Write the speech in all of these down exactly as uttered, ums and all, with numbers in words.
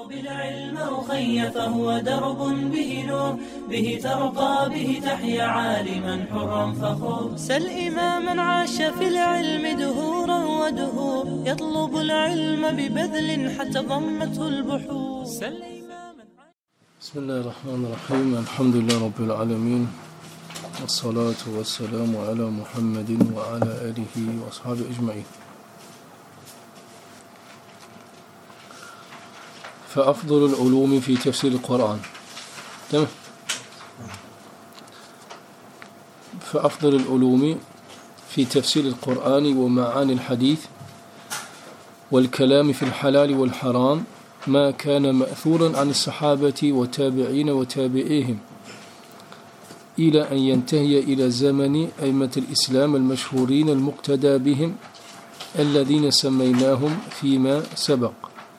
اطلب العلم أخي فهو درب به نور به ترقى به تحيا عالما حرا فخور سل إماما عاش في العلم دهورا ودهور يطلب العلم ببذل حتى ضمته البحور سل إماما بسم الله الرحمن الرحيم الحمد لله رب العالمين والصلاة والسلام على محمد وعلى آله وأصحابه أجمعين. فأفضل العلوم في تفسير القرآن. تمام. فأفضل العلوم في تفسير القرآن ومعاني الحديث والكلام في الحلال والحرام ما كان مأثورا عن الصحابة وتابعين وتابعيهم إلى أن ينتهي إلى زمن أئمة الإسلام المشهورين المقتدى بهم الذين سميناهم فيما سبق.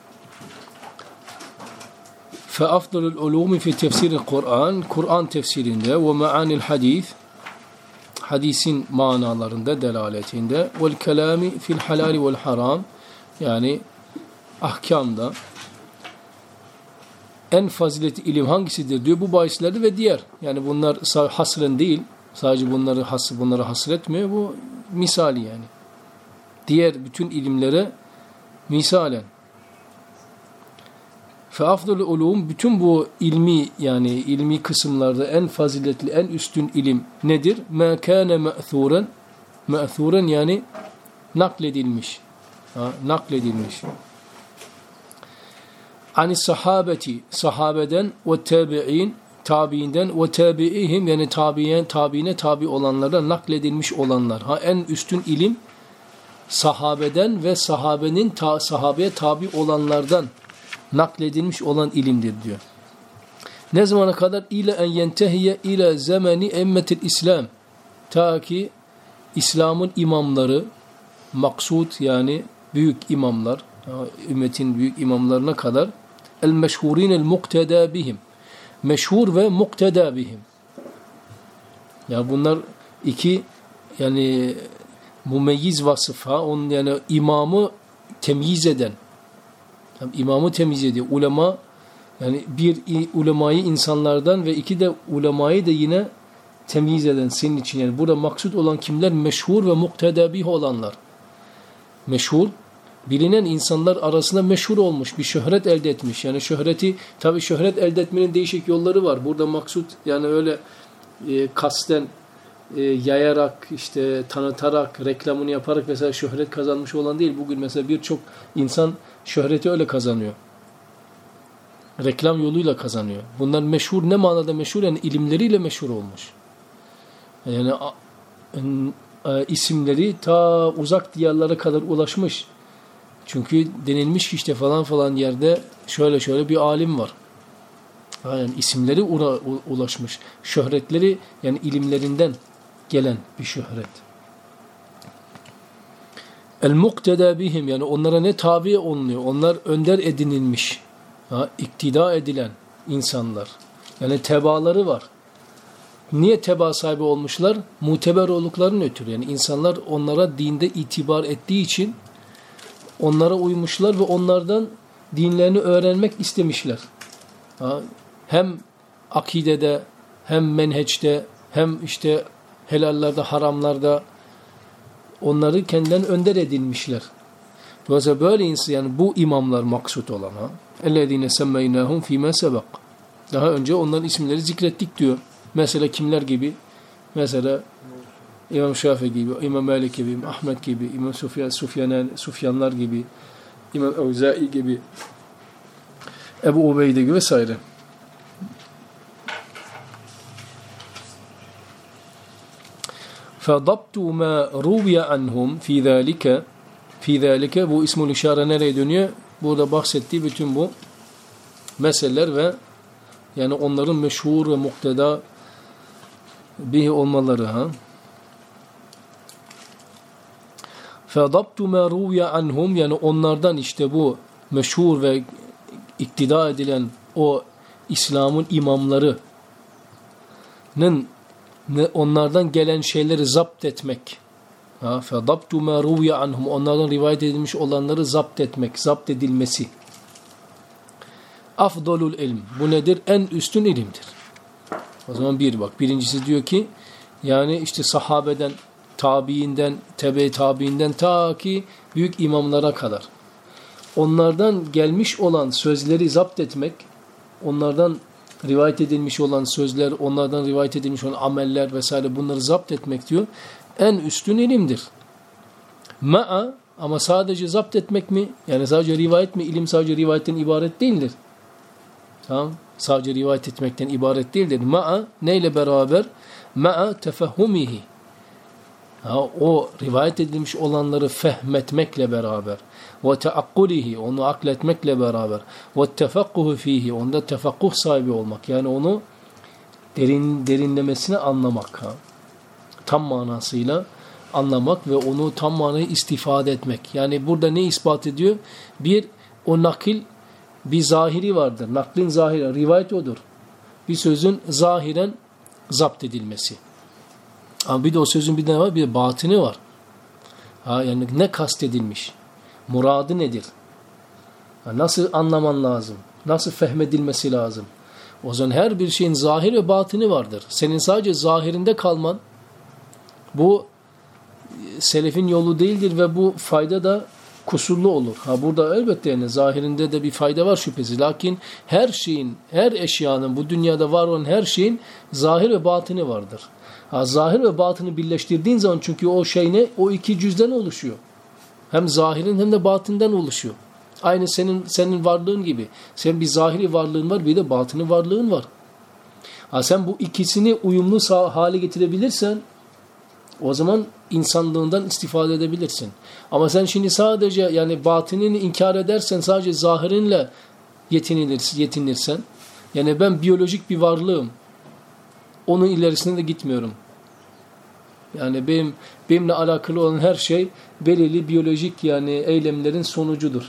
فأفضل العلوم في تفسير القرآن Kur'an tefsirinde ve ma'anil hadis hadisin manalarında delaletinde vel kelami fil halal vel haram yani ahkamda en faziletli ilim hangisidir diyor bu bahislerde ve diğer yani bunlar hasren değil sadece bunları has bunları hasretmiyor bu misali yani diğer bütün ilimlere misalen. Feafdalul ulum bütün bu ilmi yani ilmi kısımlarda en faziletli en üstün ilim nedir? Ma kana ma'thuran ma'thuran yani nakledilmiş. Ha, nakledilmiş. Ani sahabeti sahabeden ve tabi'in tabiinden ve tabi'ihim yani tabiyen tabiine tabi olanlardan nakledilmiş olanlar. Ha en üstün ilim sahabeden ve sahabenin ta, sahabeye tabi olanlardan nakledilmiş olan ilimdir diyor. Ne zamana kadar? İle en yentehiye ile zemeni emmetil İslam. Ta ki İslam'ın imamları maksud yani büyük imamlar ümmetin büyük imamlarına kadar el meşhurin el mukteda bihim. Meşhur ve mukteda bihim. Ya bunlar iki yani mumeyyiz vasıfa onun yani imamı temyiz eden İmamı temyiz ediyor. Ulema yani bir ulemayı insanlardan ve iki de ulemayı da yine temyiz eden senin için. Yani burada maksud olan kimler? Meşhur ve muktedabih olanlar. Meşhur, bilinen insanlar arasında meşhur olmuş, bir şöhret elde etmiş. Yani şöhreti, tabii şöhret elde etmenin değişik yolları var. Burada maksud yani öyle e, kasten e, yayarak, işte tanıtarak, reklamını yaparak mesela şöhret kazanmış olan değil. Bugün mesela birçok insan şöhreti öyle kazanıyor. Reklam yoluyla kazanıyor. Bunlar meşhur ne manada meşhur? Yani ilimleriyle meşhur olmuş. Yani e, isimleri ta uzak diyarlara kadar ulaşmış. Çünkü denilmiş ki işte falan falan yerde şöyle şöyle bir alim var. Yani isimleri ura, ulaşmış. Şöhretleri yani ilimlerinden gelen bir şöhret. El-mukteda bihim yani onlara ne tabi olunuyor? Onlar önder edinilmiş. Ha, iktida edilen insanlar. Yani tebaları var. Niye teba sahibi olmuşlar? Muteber olduklarının ötürü. Yani insanlar onlara dinde itibar ettiği için onlara uymuşlar ve onlardan dinlerini öğrenmek istemişler. Ha, hem akidede hem menheçte hem işte helallerde haramlarda onları kendilerine önder edinmişler. Dolayısıyla böyle insan yani bu imamlar maksut olan ha. اَلَّذ۪ينَ سَمَّيْنَاهُمْ ف۪ي مَا سَبَقْ daha önce onların isimleri zikrettik diyor. Mesela kimler gibi? Mesela İmam Şafii gibi, İmam Malik gibi, İmam Ahmet gibi, İmam Sufyan, Sufyan, Sufyanlar gibi, İmam Evzai gibi, Ebu Ubeyde gibi vesaire. فَضَبْتُ مَا رُوِيَ عَنْهُمْ فِي ذَٰلِكَ فِي ذَٰلِكَ bu ismul işare nereye dönüyor? Burada bahsettiği bütün bu meseleler ve yani onların meşhur ve mukteda bihi olmaları ha. فَضَبْتُ مَا رُوِيَ عَنْهُمْ yani onlardan işte bu meşhur ve iktida edilen o İslam'ın imamlarının onlardan gelen şeyleri zapt etmek. Ha, فَضَبْتُ مَا رُوِيَ عَنْهُمْ onlardan rivayet edilmiş olanları zapt etmek, zapt edilmesi. Afdalul ilm. Bu nedir? En üstün ilimdir. O zaman bir bak. Birincisi diyor ki yani işte sahabeden, tabiinden, tebe tabiinden ta ki büyük imamlara kadar. Onlardan gelmiş olan sözleri zapt etmek, onlardan rivayet edilmiş olan sözler, onlardan rivayet edilmiş olan ameller vesaire bunları zapt etmek diyor. En üstün ilimdir. Ma'a ama sadece zapt etmek mi? Yani sadece rivayet mi? İlim sadece rivayetten ibaret değildir. Tamam. Sadece rivayet etmekten ibaret değildir. Ma'a neyle beraber? Ma'a tefehhumihi. Ha, o rivayet edilmiş olanları fehmetmekle beraber. Ve teakkulihi. Onu akletmekle beraber. Ve tefakkuhu fihi. Onda tefakkuh sahibi olmak. Yani onu derin, derinlemesine anlamak. Ha. Tam manasıyla anlamak ve onu tam manayı istifade etmek. Yani burada ne ispat ediyor? Bir, o nakil bir zahiri vardır. Naklin zahiri, rivayet odur. Bir sözün zahiren zapt edilmesi. Ama bir de o sözün bir de var, bir de batini var. Ha, yani ne kastedilmiş? Muradı nedir? Ha, nasıl anlaman lazım? Nasıl fehmedilmesi lazım? O zaman her bir şeyin zahir ve batini vardır. Senin sadece zahirinde kalman bu selefin yolu değildir ve bu fayda da kusurlu olur. Ha burada elbette yani zahirinde de bir fayda var şüphesiz. Lakin her şeyin, her eşyanın, bu dünyada var olan her şeyin zahir ve batini vardır. Ha zahir ve batını birleştirdiğin zaman çünkü o şey ne? O iki cüzden oluşuyor. Hem zahirin hem de batinden oluşuyor. Aynı senin senin varlığın gibi. Senin bir zahiri varlığın var, bir de batini varlığın var. Ha sen bu ikisini uyumlu hale getirebilirsen o zaman insanlığından istifade edebilirsin. Ama sen şimdi sadece yani batinini inkar edersen, sadece zahirinle yetinilirsin, yetinirsen, yani ben biyolojik bir varlığım, onun ilerisine de gitmiyorum. Yani benim benimle alakalı olan her şey belirli biyolojik yani eylemlerin sonucudur.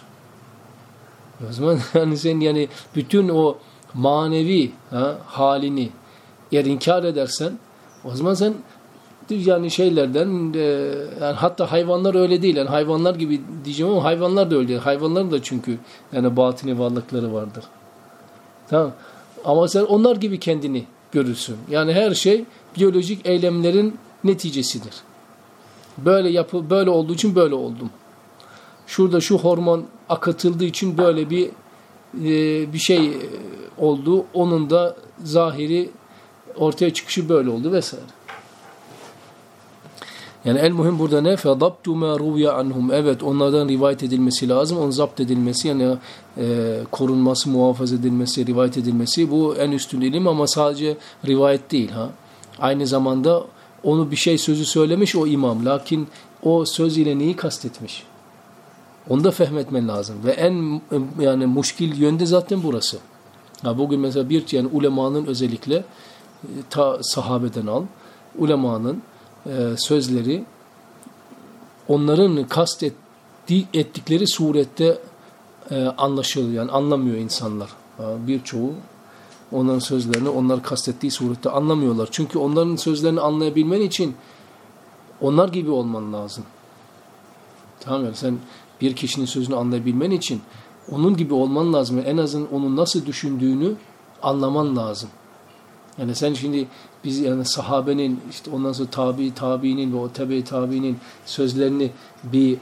O zaman yani sen yani bütün o manevi ha, halini eğer inkar edersen, o zaman sen yani şeylerden e, yani hatta hayvanlar öyle değil. Yani hayvanlar gibi diyeceğim ama hayvanlar da öyle değil. Hayvanların da çünkü yani batini varlıkları vardır. Tamam. Ama sen onlar gibi kendini görürsün. Yani her şey biyolojik eylemlerin neticesidir. Böyle yapı böyle olduğu için böyle oldum. Şurada şu hormon akıtıldığı için böyle bir e, bir şey oldu. Onun da zahiri ortaya çıkışı böyle oldu vesaire. Yani el muhim burada ne? فَضَبْتُ مَا رُوْيَ عَنْهُمْ. Evet onlardan rivayet edilmesi lazım. Onun zapt edilmesi yani e, korunması, muhafaza edilmesi, rivayet edilmesi bu en üstün ilim ama sadece rivayet değil. Ha. Aynı zamanda onu bir şey sözü söylemiş o imam. Lakin o söz ile neyi kastetmiş? Onu da fehmetmen lazım. Ve en yani muşkil yönde zaten burası. Ha, bugün mesela bir yani ulemanın özellikle ta sahabeden al. Ulemanın e, sözleri onların kastettiği ettikleri surette e, anlaşılıyor. Yani anlamıyor insanlar. Birçoğu onların sözlerini onlar kastettiği surette anlamıyorlar. Çünkü onların sözlerini anlayabilmen için onlar gibi olman lazım. Tamam yani sen bir kişinin sözünü anlayabilmen için onun gibi olman lazım. En azından onun nasıl düşündüğünü anlaman lazım. Yani sen şimdi biz yani sahabenin işte ondan sonra tabi tabiinin ve o tebe tabiinin sözlerini bir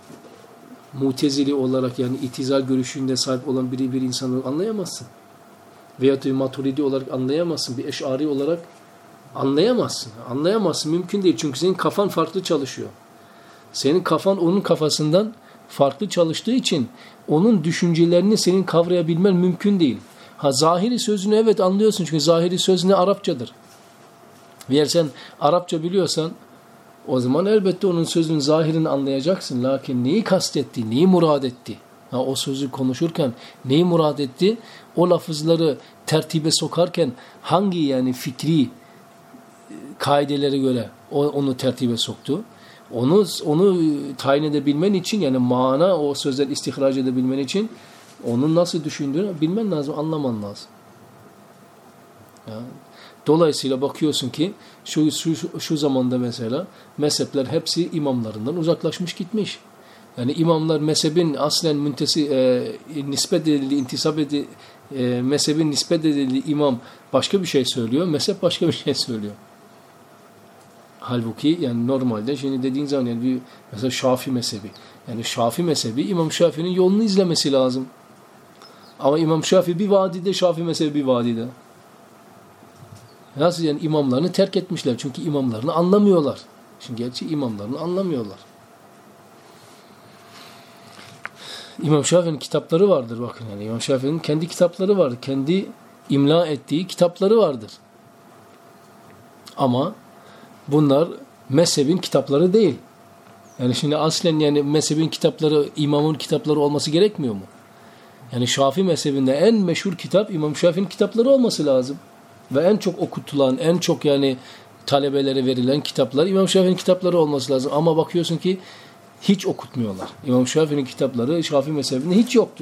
mutezili olarak yani itizal görüşünde sahip olan biri bir insanı anlayamazsın. Veyahut da maturidi olarak anlayamazsın. Bir eşari olarak anlayamazsın. Anlayamazsın. Mümkün değil. Çünkü senin kafan farklı çalışıyor. Senin kafan onun kafasından farklı çalıştığı için onun düşüncelerini senin kavrayabilmen mümkün değil. Ha zahiri sözünü evet anlıyorsun çünkü zahiri söz ne Arapçadır. Eğer sen Arapça biliyorsan o zaman elbette onun sözünün zahirini anlayacaksın. Lakin neyi kastetti, neyi murad etti? Ha, o sözü konuşurken neyi murad etti? O lafızları tertibe sokarken hangi yani fikri kaidelere göre o, onu tertibe soktu? Onu onu tayin edebilmen için yani mana o sözleri istihraç edebilmen için onun nasıl düşündüğünü bilmen lazım, anlaman lazım. Ya. Dolayısıyla bakıyorsun ki şu, şu, şu zamanda mesela mezhepler hepsi imamlarından uzaklaşmış gitmiş. Yani imamlar mezhebin aslen müntesi, e, nispet edildiği, intisap e, mezhebin nispet edildiği imam başka bir şey söylüyor, mezhep başka bir şey söylüyor. Halbuki yani normalde şimdi dediğin zaman yani bir mesela Şafii mezhebi. Yani Şafii mezhebi İmam Şafii'nin yolunu izlemesi lazım. Ama İmam Şafii bir vadide, Şafii mezhebi bir vadide. Nasıl yani imamlarını terk etmişler. Çünkü imamlarını anlamıyorlar. Şimdi gerçi imamlarını anlamıyorlar. İmam Şafii'nin kitapları vardır bakın. Yani İmam Şafii'nin kendi kitapları vardır. Kendi imla ettiği kitapları vardır. Ama bunlar mezhebin kitapları değil. Yani şimdi aslen yani mezhebin kitapları, imamın kitapları olması gerekmiyor mu? Yani Şafii mezhebinde en meşhur kitap İmam Şafii'nin kitapları olması lazım. Ve en çok okutulan, en çok yani talebelere verilen kitaplar İmam Şafii'nin kitapları olması lazım. Ama bakıyorsun ki hiç okutmuyorlar. İmam Şafii'nin kitapları Şafii mezhebinde hiç yoktur.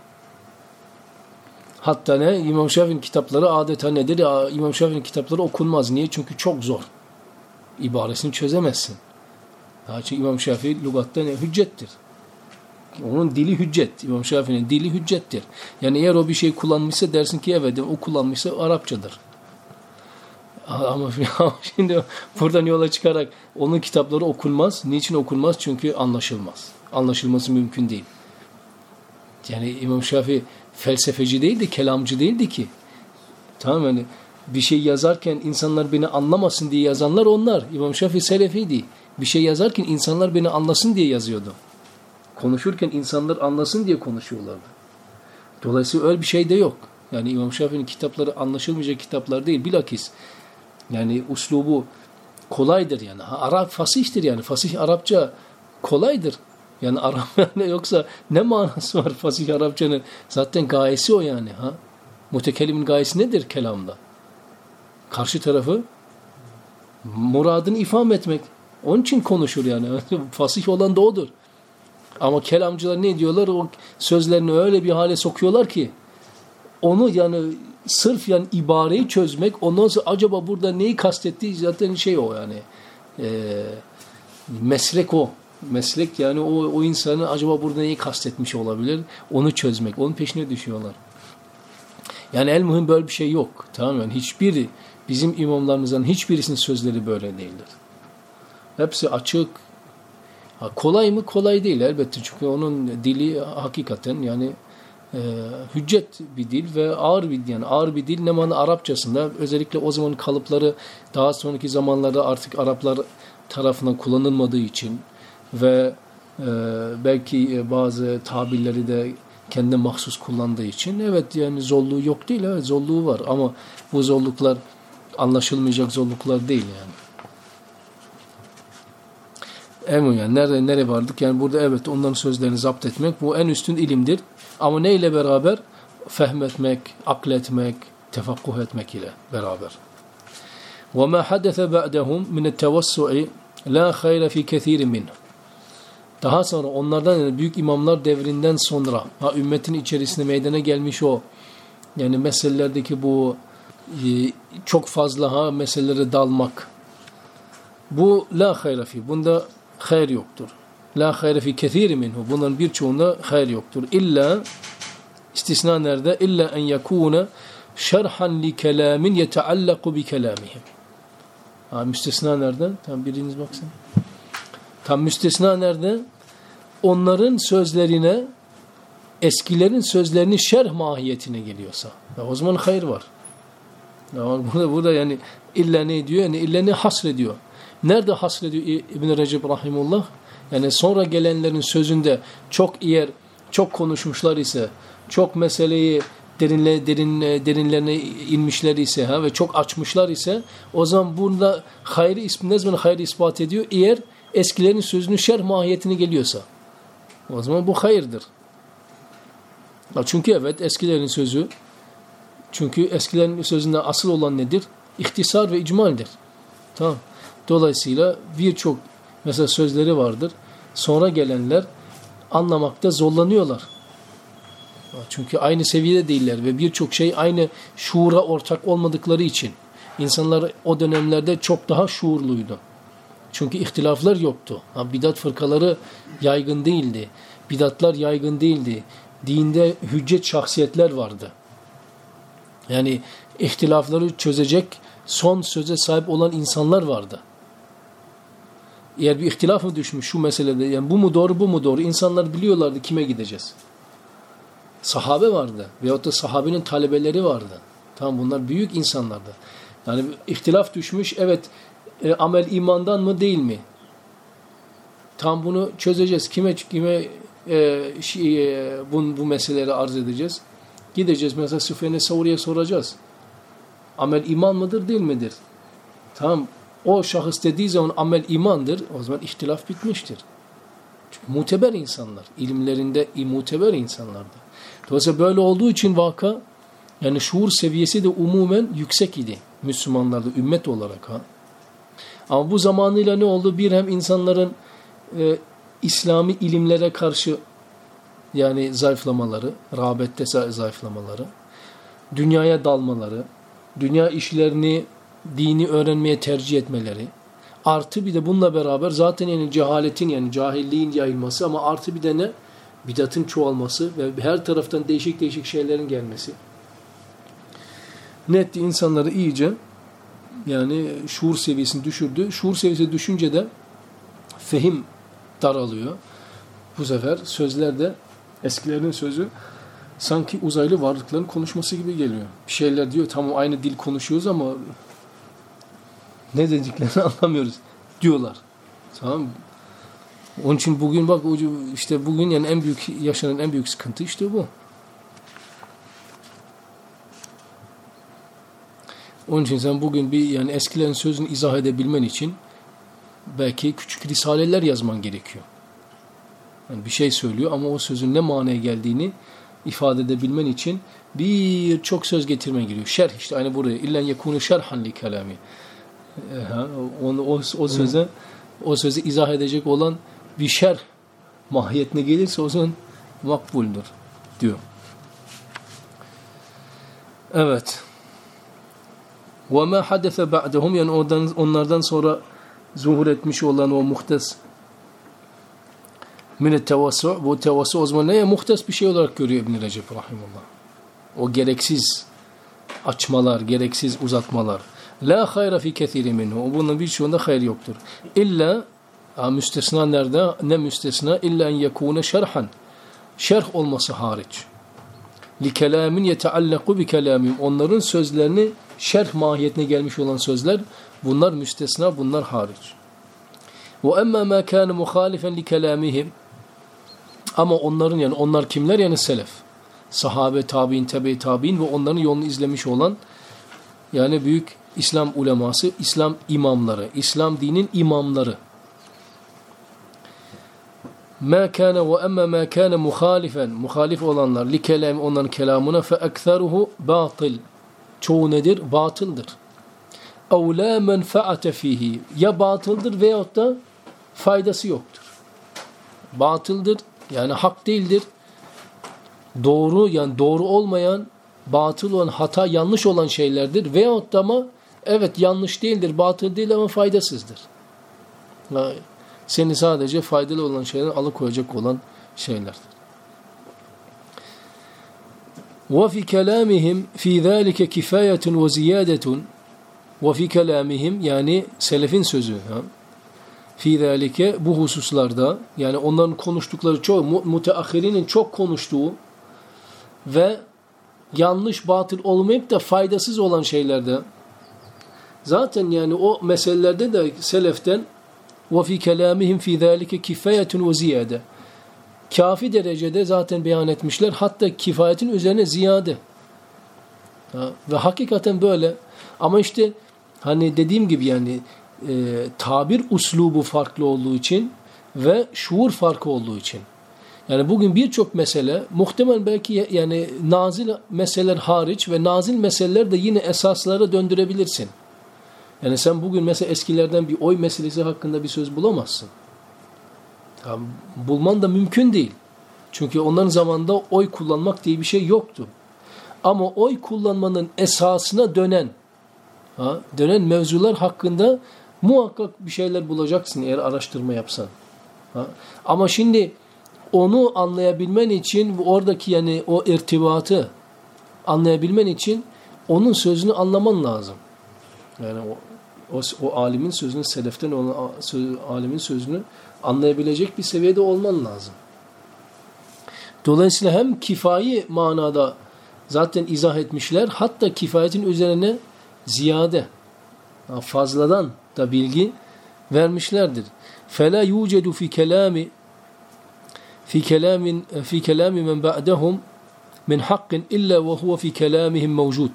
Hatta ne? İmam Şafii'nin kitapları adeta nedir? Ya, İmam Şafii'nin kitapları okunmaz. Niye? Çünkü çok zor. İbaresini çözemezsin. Daha çünkü İmam Şafii lügatta ne? Hüccettir. Onun dili hüccet. İmam Şafii'nin dili hüccettir. Yani eğer o bir şey kullanmışsa dersin ki evet o kullanmışsa Arapçadır. Ama şimdi buradan yola çıkarak onun kitapları okunmaz. Niçin okunmaz? Çünkü anlaşılmaz. Anlaşılması mümkün değil. Yani İmam Şafii felsefeci değildi, kelamcı değildi ki. Tamam yani bir şey yazarken insanlar beni anlamasın diye yazanlar onlar. İmam Şafii selefiydi. Bir şey yazarken insanlar beni anlasın diye yazıyordu. Konuşurken insanlar anlasın diye konuşuyorlardı. Dolayısıyla öyle bir şey de yok. Yani İmam Şafii'nin kitapları anlaşılmayacak kitaplar değil. Bilakis yani uslubu kolaydır yani. Ha, Arap fasihtir yani. Fasih Arapça kolaydır. Yani Arap yani yoksa ne manası var fasih Arapçanın? Zaten gayesi o yani. Ha? Mutekelimin gayesi nedir kelamda? Karşı tarafı muradını ifham etmek. Onun için konuşur yani. Fasih olan da odur. Ama kelamcılar ne diyorlar? O sözlerini öyle bir hale sokuyorlar ki onu yani sırf yani ibareyi çözmek, ondan sonra acaba burada neyi kastettiği zaten şey o yani. E, meslek o. Meslek yani o, o insanı acaba burada neyi kastetmiş olabilir? Onu çözmek. Onun peşine düşüyorlar. Yani el muhim böyle bir şey yok. Tamam mı? Yani hiçbir bizim imamlarımızdan hiçbirisinin sözleri böyle değildir. Hepsi açık. Ha, kolay mı? Kolay değil elbette. Çünkü onun dili hakikaten yani e, hüccet bir dil ve ağır bir yani ağır bir dil. Ne mana Arapçasında özellikle o zaman kalıpları daha sonraki zamanlarda artık Araplar tarafından kullanılmadığı için ve e, belki bazı tabirleri de kendi mahsus kullandığı için evet yani zorluğu yok değil. Evet zorluğu var ama bu zorluklar anlaşılmayacak zorluklar değil yani. Emin yani nerede nereye vardık? Yani burada evet onların sözlerini zapt etmek bu en üstün ilimdir. Ama neyle beraber? Fehmetmek, akletmek, tefakkuh etmek ile beraber. وَمَا حَدَثَ بَعْدَهُمْ مِنَ التَّوَسُّعِ لَا خَيْرَ فِي كَثِيرٍ مِنْهُ. Daha sonra onlardan yani büyük imamlar devrinden sonra ha, ümmetin içerisinde meydana gelmiş o yani meselelerdeki bu e, çok fazla ha meselelere dalmak. Bu la hayra fi. Bunda hayır yoktur. La hayra fi kethiri minhu. Bunların birçoğunda hayır yoktur. İlla istisna nerede? İlla en yekûne şerhan li kelamin yeteallaku bi kelamihim. Ha, müstesna nerede? Tam biriniz baksın. Tam müstesna nerede? Onların sözlerine eskilerin sözlerini şerh mahiyetine geliyorsa. Ya o zaman hayır var. Ya burada, burada yani illa ne diyor? Yani illa ne hasrediyor? Nerede hasrediyor İbn-i Recep Rahimullah? Yani sonra gelenlerin sözünde çok eğer çok konuşmuşlar ise, çok meseleyi derinle, derin, derinlerine inmişler ise ha, ve çok açmışlar ise o zaman burada hayrı ismi ne zaman hayrı ispat ediyor? Eğer eskilerin sözünün şerh mahiyetine geliyorsa. O zaman bu hayırdır. Çünkü evet eskilerin sözü çünkü eskilerin sözünde asıl olan nedir? İhtisar ve icmaldir. Tamam. Dolayısıyla birçok mesela sözleri vardır. Sonra gelenler anlamakta zorlanıyorlar. Çünkü aynı seviyede değiller ve birçok şey aynı şuura ortak olmadıkları için insanlar o dönemlerde çok daha şuurluydu. Çünkü ihtilaflar yoktu. Ha, bidat fırkaları yaygın değildi. Bidatlar yaygın değildi. Dinde hüccet şahsiyetler vardı. Yani ihtilafları çözecek son söze sahip olan insanlar vardı. Eğer bir ihtilaf mı düşmüş şu meselede, yani bu mu doğru bu mu doğru, insanlar biliyorlardı kime gideceğiz. Sahabe vardı veyahut da sahabenin talebeleri vardı. Tamam, bunlar büyük insanlardı. Yani ihtilaf düşmüş, evet e, amel imandan mı değil mi? Tam bunu çözeceğiz. Kime kime e, şey, e, bu, bu meseleleri arz edeceğiz? Gideceğiz mesela Süfyan-ı Savri'ye soracağız. Amel iman mıdır değil midir? Tamam, o şahıs dediği zaman amel imandır, o zaman ihtilaf bitmiştir. Çünkü muteber insanlar, ilimlerinde muteber insanlardı. Dolayısıyla böyle olduğu için vaka, yani şuur seviyesi de umumen yüksek idi Müslümanlarda, ümmet olarak. Ha. Ama bu zamanıyla ne oldu? Bir hem insanların e, İslami ilimlere karşı yani zayıflamaları, rağbette zayıflamaları, dünyaya dalmaları, dünya işlerini, dini öğrenmeye tercih etmeleri, artı bir de bununla beraber zaten yani cehaletin, yani cahilliğin yayılması, ama artı bir de ne? Bidatın çoğalması ve her taraftan değişik değişik şeylerin gelmesi. Ne etti? İnsanları iyice yani şuur seviyesini düşürdü. Şuur seviyesi düşünce de fehim daralıyor. Bu sefer sözler de eskilerin sözü sanki uzaylı varlıkların konuşması gibi geliyor. Bir şeyler diyor, tamam aynı dil konuşuyoruz ama ne dediklerini anlamıyoruz diyorlar. Tamam. Onun için bugün bak işte bugün yani en büyük yaşanan en büyük sıkıntı işte bu. Onun için sen bugün bir yani eskilerin sözünü izah edebilmen için belki küçük risaleler yazman gerekiyor. Yani bir şey söylüyor ama o sözün ne manaya geldiğini ifade edebilmen için birçok söz getirmen gerekiyor. Şerh işte aynı buraya. İllen yekunu şerhan li kelami. O, o, o söze o sözü izah edecek olan bir şerh mahiyetine gelirse o zaman makbuldür diyor. Evet. وَمَا حَدَثَ بَعْدَهُمْ yani ondan, onlardan sonra zuhur etmiş olan o muhtes min tevassu, bu tevassu o zaman neye? Muhtes bir şey olarak görüyor İbn-i Recep rahimullah. O gereksiz açmalar, gereksiz uzatmalar. La hayra fi kethiri minhu. Bunun birçoğunda hayır yoktur. İlla müstesna nerede? Ne müstesna? İlla en yekune şerhan. Şerh olması hariç. Li kelamin yeteallaku bi kelamim. Onların sözlerini şerh mahiyetine gelmiş olan sözler, bunlar müstesna, bunlar hariç. Ve emma ma kana muhalifen li kelamihim. Ama onların yani onlar kimler? Yani selef. Sahabe, tabiin, tebe-i tabiin ve onların yolunu izlemiş olan yani büyük İslam uleması, İslam imamları, İslam dinin imamları. Ma kana ve emma ma kana muhalifen, muhalif olanlar li kelam, onların kelamına fe ekseruhu batıl. Çoğu nedir? Batıldır. اَوْ لَا مَنْفَعَةَ ف۪يهِ ya batıldır veyahut da faydası yoktur. Batıldır yani hak değildir. Doğru yani doğru olmayan, batıl olan, hata, yanlış olan şeylerdir. Veyahut da ama evet yanlış değildir, batıl değil ama faydasızdır. Yani seni sadece faydalı olan şeylerden alıkoyacak olan şeylerdir. وَفِي كَلَامِهِمْ فِي ذَٰلِكَ كِفَايَةٌ وَزِيَادَةٌ وَفِي كَلَامِهِمْ yani selefin sözü. Ha? فِي ذَٰلِكَ bu hususlarda yani onların konuştukları çok, müteahhirinin çok konuştuğu ve yanlış, batıl olmayıp da faydasız olan şeylerde zaten yani o meselelerde de seleften وَفِي كَلَامِهِمْ فِي ذَٰلِكَ كِفَايَةٌ وَزِيَادَةٌ kafi derecede zaten beyan etmişler. Hatta kifayetin üzerine ziyade. Ha, ve hakikaten böyle. Ama işte hani dediğim gibi yani e, tabir uslubu farklı olduğu için ve şuur farkı olduğu için. Yani bugün birçok mesele muhtemelen belki yani nazil meseleler hariç ve nazil meseleler de yine esaslara döndürebilirsin. Yani sen bugün mesela eskilerden bir oy meselesi hakkında bir söz bulamazsın. Ya, bulman da mümkün değil. Çünkü onların zamanında oy kullanmak diye bir şey yoktu. Ama oy kullanmanın esasına dönen ha, dönen mevzular hakkında muhakkak bir şeyler bulacaksın eğer araştırma yapsan. Ha. Ama şimdi onu anlayabilmen için oradaki yani o irtibatı anlayabilmen için onun sözünü anlaman lazım. Yani o, o, o alimin sözünü, seleften olan söz, alimin sözünü anlayabilecek bir seviyede olman lazım. Dolayısıyla hem kifayi manada zaten izah etmişler, hatta kifayetin üzerine ziyade, fazladan da bilgi vermişlerdir. فَلَا يُوجَدُ فِي كَلَامِ فِي كَلَامٍ فِي كَلَامِ مَنْ بَعْدَهُمْ مِنْ حَقٍّ إِلَّا وَهُوَ فِي كَلَامِهِمْ مَوْجُودٌ.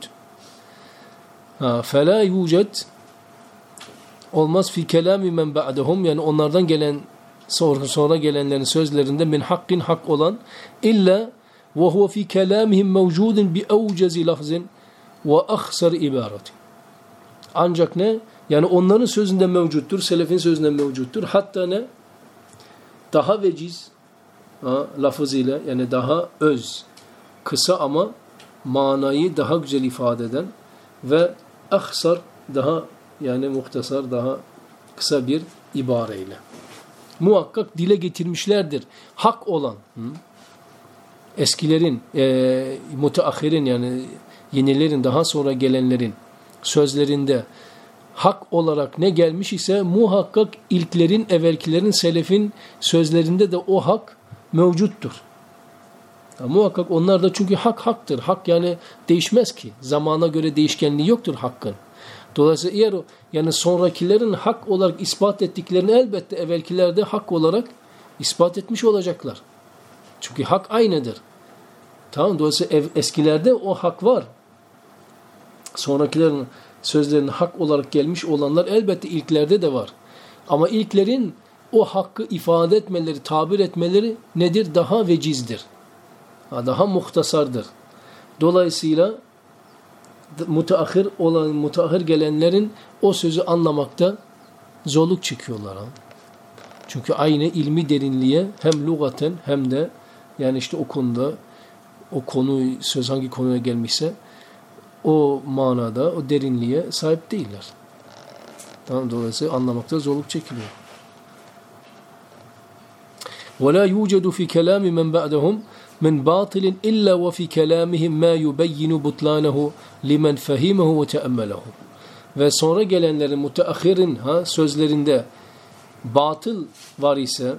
فَلَا يُوجَدْ olmaz fi kelami men ba'dehum, yani onlardan gelen sonra, sonra gelenlerin sözlerinde min hakkin hak olan illa ve huve fi kelamihim mevcudun bi evcezi lafzin ve akhsar ibarati. Ancak ne? Yani onların sözünde mevcuttur, selefin sözünde mevcuttur. Hatta ne? Daha veciz ha, lafızıyla, yani daha öz, kısa ama manayı daha güzel ifade eden ve akhsar, daha yani muhtasar, daha kısa bir ibareyle muhakkak dile getirmişlerdir. Hak olan hı? eskilerin, e, müteahhirin, yani yenilerin, daha sonra gelenlerin sözlerinde hak olarak ne gelmiş ise muhakkak ilklerin, evvelkilerin, selefin sözlerinde de o hak mevcuttur. Ya, muhakkak onlar da, çünkü hak haktır. Hak yani değişmez ki. Zamana göre değişkenliği yoktur hakkın. Dolayısıyla eğer o, yani sonrakilerin hak olarak ispat ettiklerini elbette evvelkiler de hak olarak ispat etmiş olacaklar. Çünkü hak aynıdır. Tamam, dolayısıyla ev, eskilerde o hak var. Sonrakilerin sözlerinin hak olarak gelmiş olanlar elbette ilklerde de var. Ama ilklerin o hakkı ifade etmeleri, tabir etmeleri nedir? Daha vecizdir. Daha muhtasardır. Dolayısıyla müteahhir olan, müteahhir gelenlerin o sözü anlamakta zorluk çekiyorlar. Ha? Çünkü aynı ilmi derinliğe hem lugaten hem de yani işte o konuda, o konu, söz hangi konuya gelmişse o manada, o derinliğe sahip değiller. Tamam, dolayısıyla anlamakta zorluk çekiliyor. وَلَا يُوجَدُ فِي كَلَامِ مَنْ بَعْدَهُمْ مِنْ بَاطِلٍ إِلَّا وَفِي كَلَامِهِمْ مَا يُبَيِّنُ بُطْلَانَهُ لِمَنْ فَهِيمَهُ وَتَأَمَّلَهُ. Ve sonra gelenlerin, müteahhirin ha, sözlerinde batıl var ise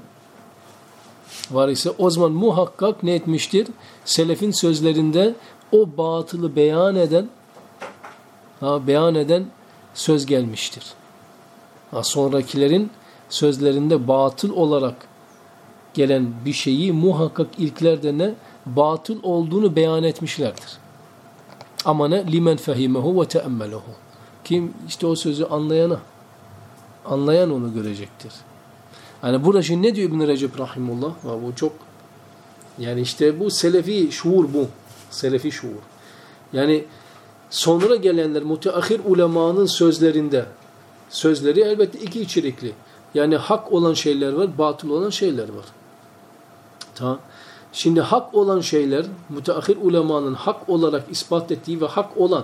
var ise o zaman muhakkak ne etmiştir? Selefin sözlerinde o batılı beyan eden ha, beyan eden söz gelmiştir. Ha, sonrakilerin sözlerinde batıl olarak gelen bir şeyi muhakkak ilklerde ne? Batıl olduğunu beyan etmişlerdir. Ama ne? Limen fehimehu ve teemmelehu. Kim işte o sözü anlayana, anlayan onu görecektir. Yani burada şimdi ne diyor İbn Recep rahimullah? Ha, bu çok, yani işte bu selefi şuur bu. Selefi şuur. Yani sonra gelenler, müteahhir ulemanın sözlerinde, sözleri elbette iki içerikli. Yani hak olan şeyler var, batıl olan şeyler var. Tamam. Şimdi hak olan şeyler, müteahhir ulemanın hak olarak ispat ettiği ve hak olan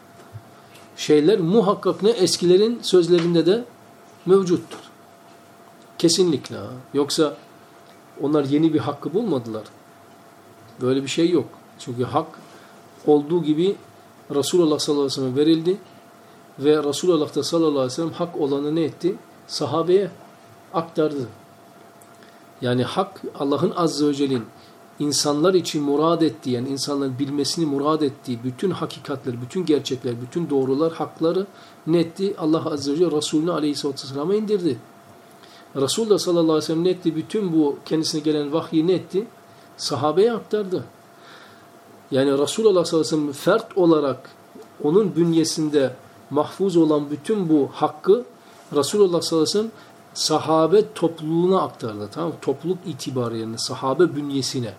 şeyler muhakkak ne? Eskilerin sözlerinde de mevcuttur. Kesinlikle. Ha. Yoksa onlar yeni bir hakkı bulmadılar. Böyle bir şey yok. Çünkü hak olduğu gibi Resulullah sallallahu aleyhi ve sellem verildi ve Resulullah da sallallahu aleyhi ve sellem hak olanı ne etti? Sahabeye aktardı. Yani hak, Allah'ın azze ve celle'nin insanlar için murad ettiği, yani insanların bilmesini murad ettiği bütün hakikatler, bütün gerçekler, bütün doğrular, hakları ne etti? Allah azze ve celle Resulüne aleyhisselatü vesselam'a indirdi. Resulullah sallallahu aleyhi ve sellem ne etti? Bütün bu kendisine gelen vahyi ne etti? Sahabeye aktardı. Yani Resulullah sallallahu aleyhi ve sellem fert olarak onun bünyesinde mahfuz olan bütün bu hakkı Resulullah sallallahu aleyhi ve sellem sahabe topluluğuna aktardı. Tamam mı? Topluluk itibarıyla sahabe bünyesine.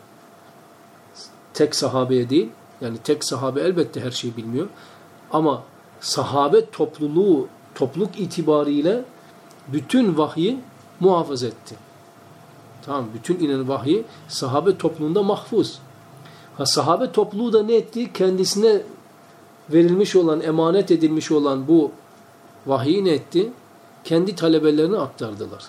Tek sahabeye değil. Yani tek sahabe elbette her şeyi bilmiyor. Ama sahabe topluluğu, topluluk itibariyle bütün vahyi muhafaza etti. Tamam, bütün inen vahyi sahabe topluluğunda mahfuz. Ha, sahabe topluluğu da ne etti? Kendisine verilmiş olan, emanet edilmiş olan bu vahyi ne etti? Kendi talebelerine aktardılar.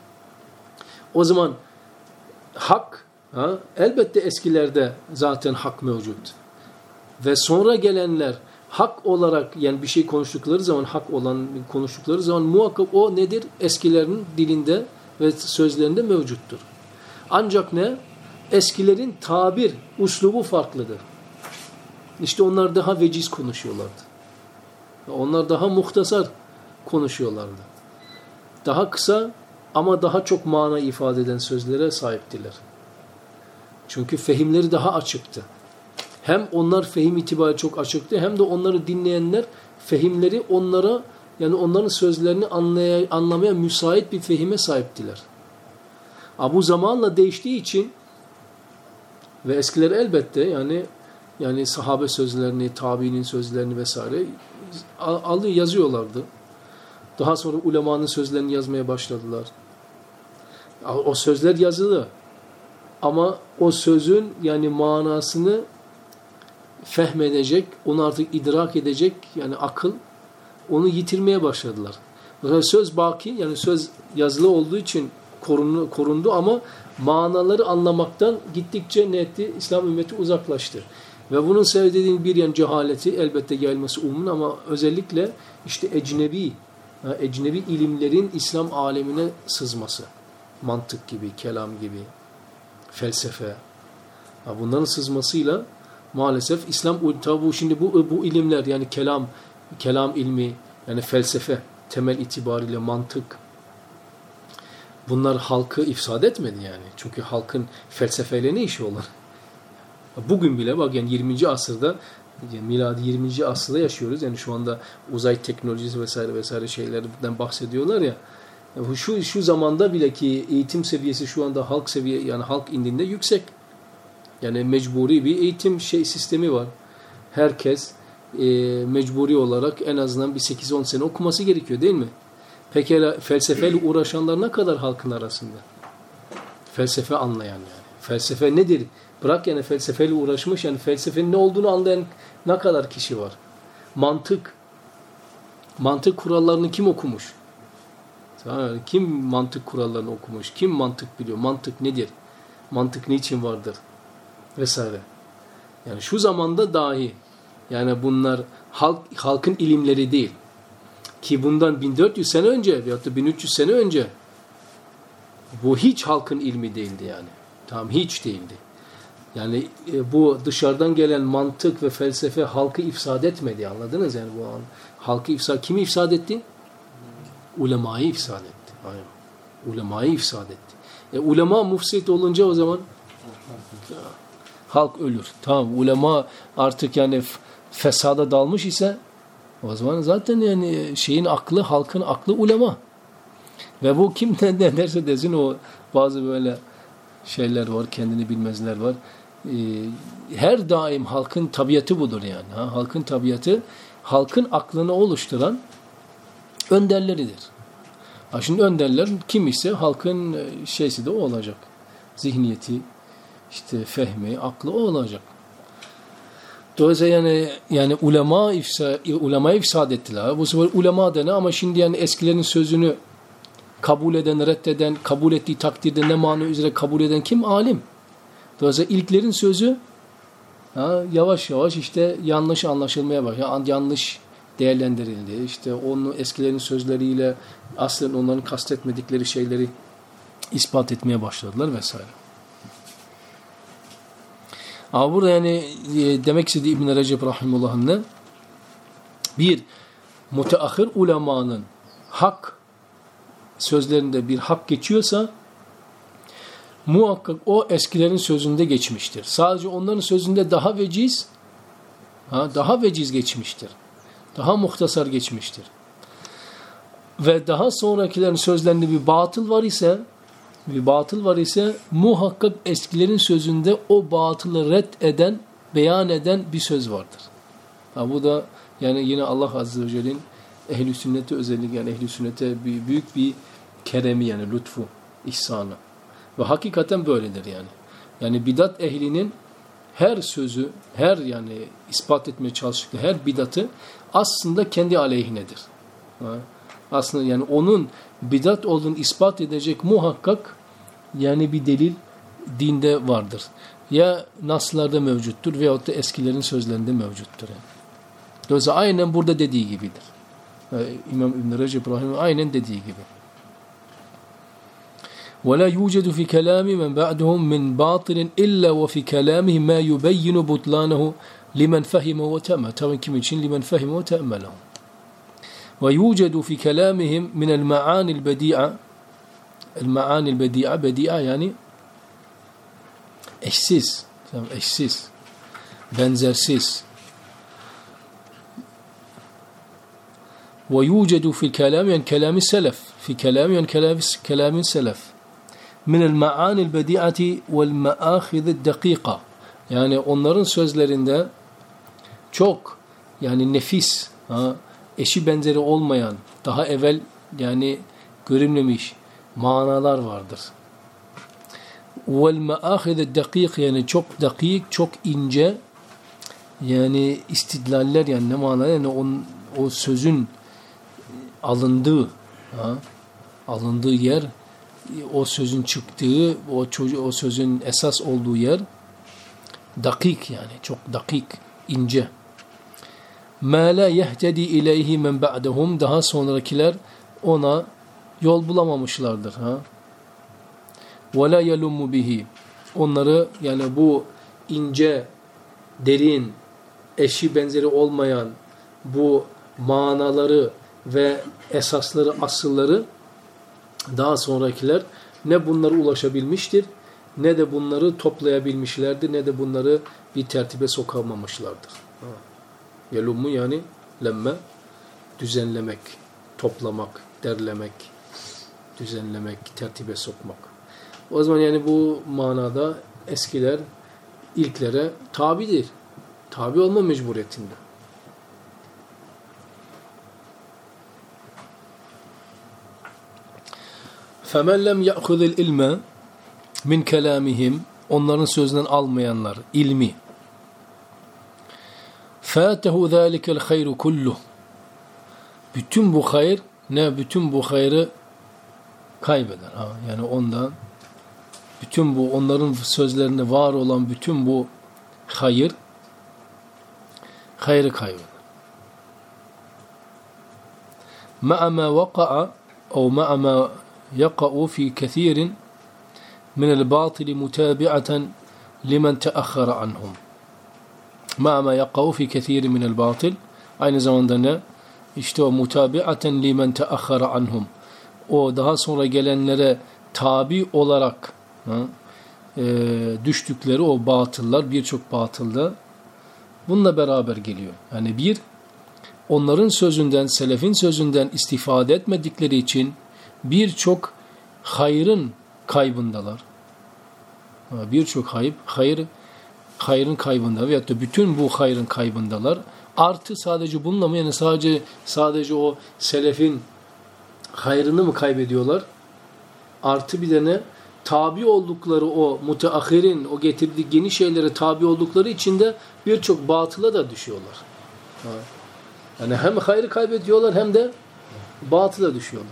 O zaman hak, ha, elbette eskilerde zaten hak mevcut. Ve sonra gelenler hak olarak yani bir şey konuştukları zaman hak olan konuştukları zaman muhakkak o nedir? Eskilerin dilinde ve sözlerinde mevcuttur. Ancak ne? Eskilerin tabir, uslubu farklıdır. İşte onlar daha veciz konuşuyorlardı. Onlar daha muhtasar konuşuyorlardı. Daha kısa ama daha çok mana ifade eden sözlere sahiptiler. Çünkü fehimleri daha açıktı. Hem onlar fehim itibariyle çok açıktı hem de onları dinleyenler fehimleri onlara yani onların sözlerini anlaya, anlamaya müsait bir fehime sahiptiler. Bu zamanla değiştiği için ve eskiler elbette yani yani sahabe sözlerini, tabiinin sözlerini vesaire al, yazıyorlardı. Daha sonra ulemanın sözlerini yazmaya başladılar. O sözler yazılı. Ama o sözün yani manasını fehmedecek, onu artık idrak edecek yani akıl onu yitirmeye başladılar. Mesela söz baki yani söz yazılı olduğu için korundu, korundu ama manaları anlamaktan gittikçe ne etti? İslam ümmeti uzaklaştı. Ve bunun sebebi dediğim bir yan cehaleti elbette gelmesi umumun ama özellikle işte ecnebi, ecnebi ilimlerin İslam alemine sızması. Mantık gibi, kelam gibi, felsefe. Bunların sızmasıyla maalesef İslam tabu şimdi bu bu ilimler yani kelam, kelam ilmi yani felsefe temel itibariyle mantık bunlar halkı ifsad etmedi yani. Çünkü halkın felsefeyle ne işi olur? Bugün bile bak yani yirminci asırda yani miladi yirminci asırda yaşıyoruz. Yani şu anda uzay teknolojisi vesaire vesaire şeylerden bahsediyorlar ya. Yani şu şu zamanda bile ki eğitim seviyesi şu anda halk seviye yani halk indinde yüksek. Yani mecburi bir eğitim şey sistemi var. Herkes e, mecburi olarak en azından bir sekiz on sene okuması gerekiyor değil mi? Peki felsefeyle uğraşanlar ne kadar halkın arasında? Felsefe anlayan yani. Felsefe nedir? Bırak yani felsefeyle uğraşmış yani felsefenin ne olduğunu anlayan ne kadar kişi var? Mantık. Mantık kurallarını kim okumuş? Yani kim mantık kurallarını okumuş? Kim mantık biliyor? Mantık nedir? Mantık niçin vardır? Vesaire. Yani şu zamanda dahi yani bunlar halk, halkın ilimleri değil. Ki bundan bin dört yüz sene önce veyahut da bin üç yüz sene önce bu hiç halkın ilmi değildi yani. Tamam hiç değildi. Yani e, bu dışarıdan gelen mantık ve felsefe halkı ifsad etmedi anladınız yani bu an halkı ifsad kimi ifsad etti? Ulemayı ifsad etti. Aynen. Ulemayı ifsad etti. E, ulema mufsit olunca o zaman ya, halk ölür. Tamam ulema artık yani fesada dalmış ise o zaman zaten yani şeyin aklı halkın aklı ulema. Ve bu kim ne derse desin o bazı böyle şeyler var kendini bilmezler var. Ee, her daim halkın tabiatı budur yani. Ha? Halkın tabiatı halkın aklını oluşturan önderleridir. Ha şimdi önderler kim ise halkın şeysi de o olacak. Zihniyeti, işte fehmi, aklı o olacak. Dolayısıyla yani yani ulema ifsa ulema ifsad ettiler. Bu sefer ulema dene ama şimdi yani eskilerin sözünü kabul eden, reddeden, kabul ettiği takdirde ne mana üzere kabul eden kim? Alim. Dolayısıyla ilklerin sözü ha, yavaş yavaş işte yanlış anlaşılmaya başladı. Yanlış değerlendirildi. İşte onun eskilerin sözleriyle aslında onların kastetmedikleri şeyleri ispat etmeye başladılar vesaire. Ama burada yani demek istediği İbn-i Recep Rahimullah'ın ne? Bir, müteahhir ulemanın hak sözlerinde bir hak geçiyorsa muhakkak o eskilerin sözünde geçmiştir. Sadece onların sözünde daha veciz ha, daha veciz geçmiştir. Daha muhtasar geçmiştir. Ve daha sonrakilerin sözlerinde bir batıl var ise bir batıl var ise muhakkak eskilerin sözünde o batılı red eden, beyan eden bir söz vardır. Ha, bu da yani yine Allah Azze ve Celle'nin ehl-i sünnete özellikle yani ehl-i sünnete bir, büyük bir keremi yani lütfu, ihsanı. Ve hakikaten böyledir yani. Yani bidat ehlinin her sözü, her yani ispat etmeye çalıştıkları her bidatı aslında kendi aleyhinedir. Ha? Aslında yani onun bidat olduğunu ispat edecek muhakkak yani bir delil dinde vardır. Ya naslarda mevcuttur veyahut da eskilerin sözlerinde mevcuttur. Yani. Dolayısıyla aynen burada dediği gibidir. İmam İbn Recep Rahim'in aynen dediği gibi. وَلَا يُوجَدُ فِي كَلَامِ مَنْ بَعْدُهُمْ مِنْ بَاطِلٍ إِلَّا وَفِي كَلَامِهِ مَا يُبَيِّنُ بُطْلَانَهُ لِمَنْ فَهِمَ وَتَأَمَّلَ. Tabii kim için? لِمَنْ فَهِمَ وَتَأَمَّلَ. وَيُوجَدُ فِي كَلَامِهِمْ مِنَ الْمَعَانِ الْبَدِيعَةِ. الْمَعَانِ الْبَدِيعَةِ, bedi'a yani eşsiz, eşsiz, benzersiz. ويوجد في الكلام يعني كلام السلف في كلام يعني كلام السلف من المعاني البديعة والمآخذ الدقيقة, yani onların sözlerinde çok yani nefis, ha, eşi benzeri olmayan, daha evvel yani görülmemiş manalar vardır. وَالْمَآخِذِ الدَّقِيقِ, yani çok dakik, çok ince yani istidlaller, yani ne manada, yani on, o sözün alındığı, ha, alındığı yer, o sözün çıktığı, o çocuğu, o sözün esas olduğu yer dakik, yani çok dakik, ince. مَا لَا يَهْتَدِي اِلَيْهِ مَنْ بَعْدَهُمْ, daha sonrakiler ona yol bulamamışlardır. Ha? وَلَا يَلُمُّ بِهِ, onları yani bu ince, derin, eşi benzeri olmayan bu manaları ve esasları, asılları daha sonrakiler ne bunlara ulaşabilmiştir, ne de bunları toplayabilmişlerdir, ne de bunları bir tertibe sokamamışlardır. Yelummu yani lemme, düzenlemek, toplamak, derlemek, düzenlemek, tertibe sokmak. O zaman yani bu manada eskiler ilklere tabidir. Tabi olma mecburiyetinde. فَمَنْ لَمْ يَأْخُذِ الْاِلْمَ مِنْ كَلَامِهِمْ, onların sözünden almayanlar, ilmi. فَاتَهُ ذَٰلِكَ الْخَيْرُ كُلُّهُ, bütün bu hayır, ne bütün bu hayrı kaybeder. Ha? Yani ondan, bütün bu onların sözlerinde var olan bütün bu hayır, hayrı kaybeder. مَعَ مَا وَقَعَ اَوْ مَعَ مَا يقع في كثير من الباطل متابعة لمن تأخر عنهم. مع ما يقع في كثير من الباطل, aynı zamanda ne? İşte o mutabiaten limen teahhara anhum. O daha sonra gelenlere tabi olarak ha, e, düştükleri o batıllar, birçok batılda bununla beraber geliyor. Yani bir, onların sözünden, selefin sözünden istifade etmedikleri için birçok hayrın kaybındalar. Birçok hayır, hayır, hayrın kaybında veyahut da bütün bu hayrın kaybındalar. Artı sadece bununla mı, yani sadece sadece o selefin hayrını mı kaybediyorlar? Artı bir de ne? Tabi oldukları o müteahhirin, o getirdiği yeni şeylere tabi oldukları için de birçok batıla da düşüyorlar. Yani hem hayrı kaybediyorlar hem de batıla düşüyorlar.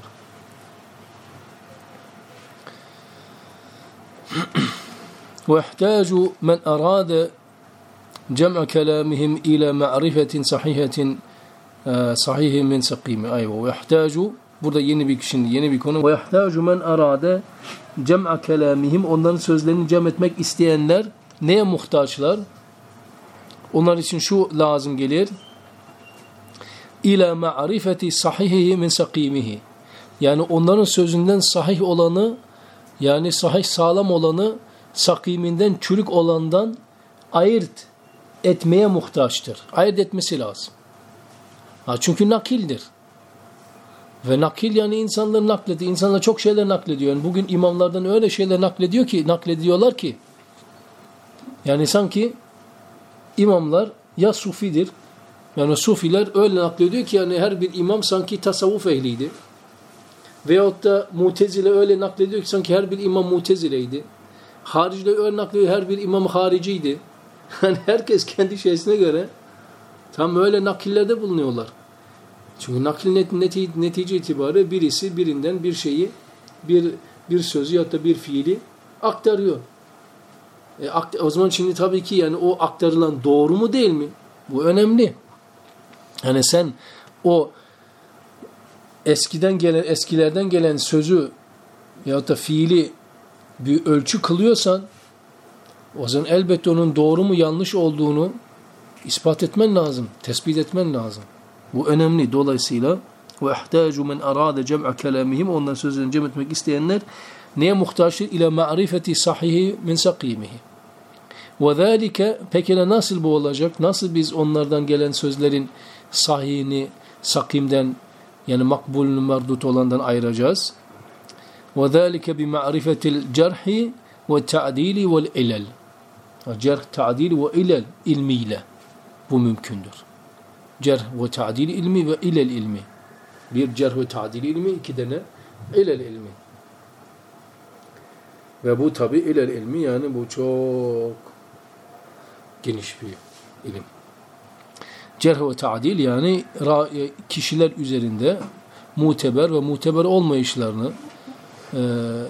وَيَحْتَاجُ مَنْ أَرَادَ جَمْعَ كَلَامِهِمْ إِلَى مَعْرِفَةٍ صَحِيحَةٍ صَحِيحٍ مِنْ سَقِيمٍ. Ayva. وَيَحْتَاجُ, burada yeni bir şimdi yeni bir konu. وَيَحْتَاجُ مَنْ أَرَادَ جَمْعَ كَلَامِهِمْ, onların sözlerini cem etmek isteyenler neye muhtaçlar? Onlar için şu lazım gelir. إِلَى مَعْرِفَةِ صَحِيحِهِ مِنْ سَقِيمِهِ, yani onların sözünden sahih olanı, yani sahih sağlam olanı sakiminden, çürük olandan ayırt etmeye muhtaçtır. Ayırt etmesi lazım. Ha, çünkü nakildir. Ve nakil yani insanlar naklediyor. İnsanlar çok şeyler naklediyor. Yani bugün imamlardan öyle şeyler naklediyor ki, naklediyorlar ki yani sanki imamlar ya sufidir. Yani sufiler öyle naklediyor ki yani her bir imam sanki tasavvuf ehliydi. Veyahut da Mutezile öyle naklediyor ki sanki her bir imam Mutezileydi. Harici'de öyle naklediyor, her bir imam hariciydi. Yani herkes kendi şeysine göre tam öyle nakillerde bulunuyorlar. Çünkü nakil net, neti, netice itibariyle birisi birinden bir şeyi, bir bir sözü ya da bir fiili aktarıyor. E, akt, o zaman şimdi tabii ki yani o aktarılan doğru mu değil mi? Bu önemli. Yani sen o eskiden gelen, eskilerden gelen sözü ya da fiili bir ölçü kılıyorsan, o zaman elbette onun doğru mu yanlış olduğunu ispat etmen lazım, tespit etmen lazım. Bu önemli. Dolayısıyla ve ihtacu men arada cem'a kelamihim, onların sözlerini cem etmek isteyenler neye muhtaçtır? İle ma'rifeti sahihi min sakimihi. Ve zâlike, peki nasıl bu olacak? Nasıl biz onlardan gelen sözlerin sahihini sakimden, yani makbulünü merdut olandan ayıracağız? Ve zâlike bi ma'rifetil cerhi ve ta'dili vel ilel. Cerh, ta'dil ve ilel ilmiyle bu mümkündür. Cerh ve ta'dil ilmi ve ilel ilmi. Bir cerh ve ta'dil ilmi, iki tane ilel ilmi. Ve bu tabi ilel ilmi, yani bu çok geniş bir ilim. Cerh ve ta'dil, yani kişiler üzerinde muteber ve muteber olmayışlarını e,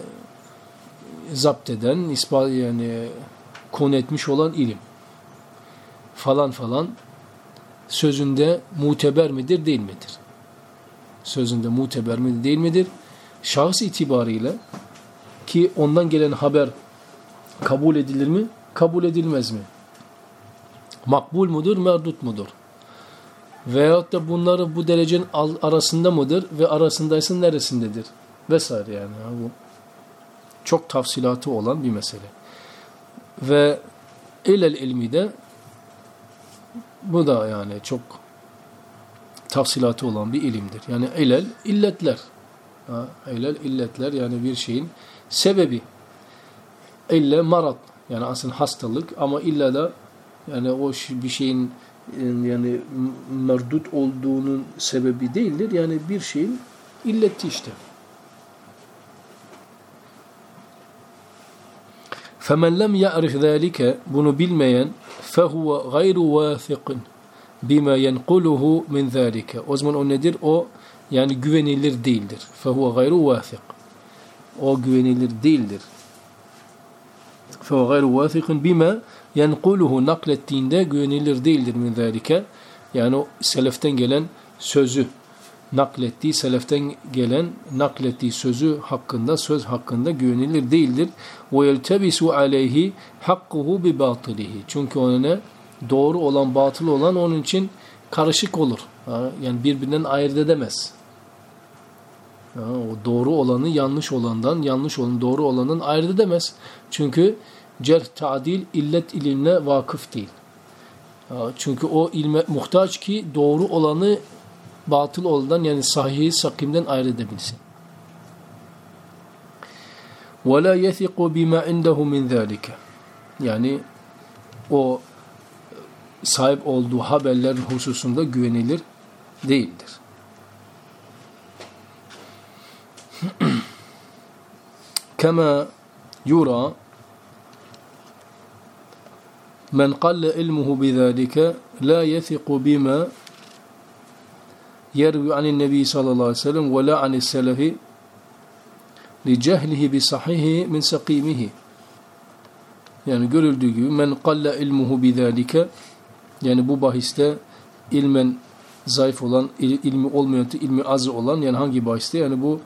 zapt eden, ispat, yani konu etmiş olan ilim. Falan falan sözünde muteber midir, değil midir? Sözünde muteber midir, değil midir? Şahıs itibariyle, ki ondan gelen haber kabul edilir mi, kabul edilmez mi? Makbul mudur, merdut mudur? Veyahut da bunları bu derecenin arasında mıdır ve arasındaysa neresindedir? Vesaire yani. Bu çok tafsilatı olan bir mesele. Ve ilel ilmi de bu da yani çok tafsilatı olan bir ilimdir. Yani ilel, illetler. Ha, ilel, illetler, yani bir şeyin sebebi. İlle marat, yani aslında hastalık, ama illa da yani o bir şeyin yani merdut olduğunun sebebi değildir. Yani bir şeyin illeti işte. فَمَنْ لَمْ يَعْرِفْ ذَٰلِكَ, bunu bilmeyen فَهُوَ غَيْرُ وَاثِقٍ بِمَا يَنْقُلُهُ مِنْ ذَٰلِكَ. O zaman o nedir? O yani güvenilir değildir. فَهُوَ غَيْرُ وَاثِقٍ. O güvenilir değildir. فَهُوَ غَيْرُ وَاثِقٍ بِمَا يَنْقُلُهُ, naklettiğinde güvenilir değildir min ذَٰلِكَ. Yani o seleften gelen sözü naklettiği, seleften gelen naklettiği sözü hakkında, söz hakkında güvenilir değildir. وَيَلْتَبِسُ عَلَيْهِ حَقُّهُ بِبَاطِلِهِ. Çünkü ona doğru olan, batıl olan onun için karışık olur. Yani birbirinden ayırt edemez. O doğru olanı yanlış olandan, yanlış olanı doğru olandan ayırt edemez. Çünkü cerh, ta'dil, illet ilimine vakıf değil. Çünkü o ilme muhtaç ki doğru olanı batıl olandan, yani sahihi sakimden ayırt edebilsin. وَلَا يَثِقُ بِمَا عِنْدَهُ مِنْ ذَٰلِكَ. Yani o sahip olduğu haberler hususunda güvenilir değildir. كَمَا يُرَى مَنْ قَلَّ عِلْمُهُ بِذَٰلِكَ لَا يَثِقُ بِمَا يَرْوِ عَنِ النَّبِيِّ sallallahu aleyhi ve sellem وَلَا عَنِ السَّلَفِ لِجَهْلِهِ بِصَحِيهِ مِنْ سَقِيمِهِ. Yani görüldüğü gibi men qalle ilmuhu bizalika, yani bu bahiste ilmen zayıf olan, il, ilmi olmayan, ilmi az olan, yani hangi bahiste? Yani bu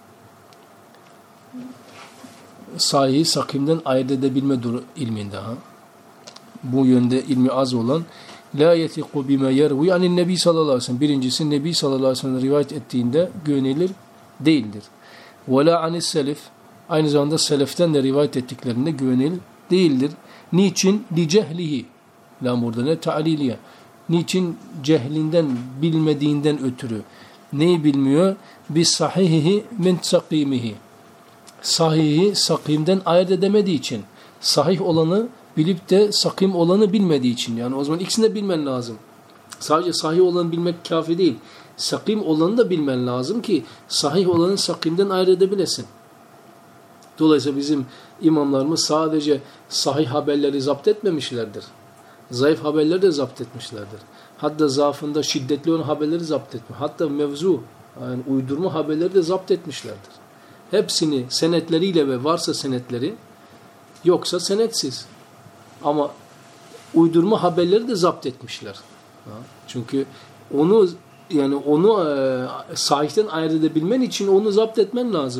sahihi sakimden ayırt edebilme duru ilminde, ha. Bu yönde ilmi az olan la yetiqu bima yerwi anin nebi sallallahu aleyhi ve sellem. Birincisi, Nebi sallallahu aleyhi ve sellem rivayet ettiğinde güvenilir değildir. Ve la anis selef, aynı zamanda seleften de rivayet ettiklerinde güvenilir değildir. Niçin? Li cehlihi. La burada ne? Ta'liliye. Niçin? Cehlinden, bilmediğinden ötürü. Neyi bilmiyor? Bis sahihihi min sakimihi. Sahihi sakimden ayırt edemediği için. Sahih olanı bilip de sakim olanı bilmediği için. Yani o zaman ikisini de bilmen lazım. Sadece sahih olanı bilmek kafi değil. Sakim olanı da bilmen lazım ki sahih olanı sakimden ayırt edebilesin. Dolayısıyla bizim imamlarımız sadece sahih haberleri zapt etmemişlerdir. Zayıf haberleri de zapt etmişlerdir. Hatta zaafında şiddetli olan haberleri zapt etmiş. Hatta mevzu, yani uydurma haberleri de zapt etmişlerdir. Hepsini senetleriyle ve varsa senetleri, yoksa senetsiz. Ama uydurma haberleri de zapt etmişler. Çünkü onu yani onu e, sahihten ayırt edebilmen için onu zapt etmen lazım.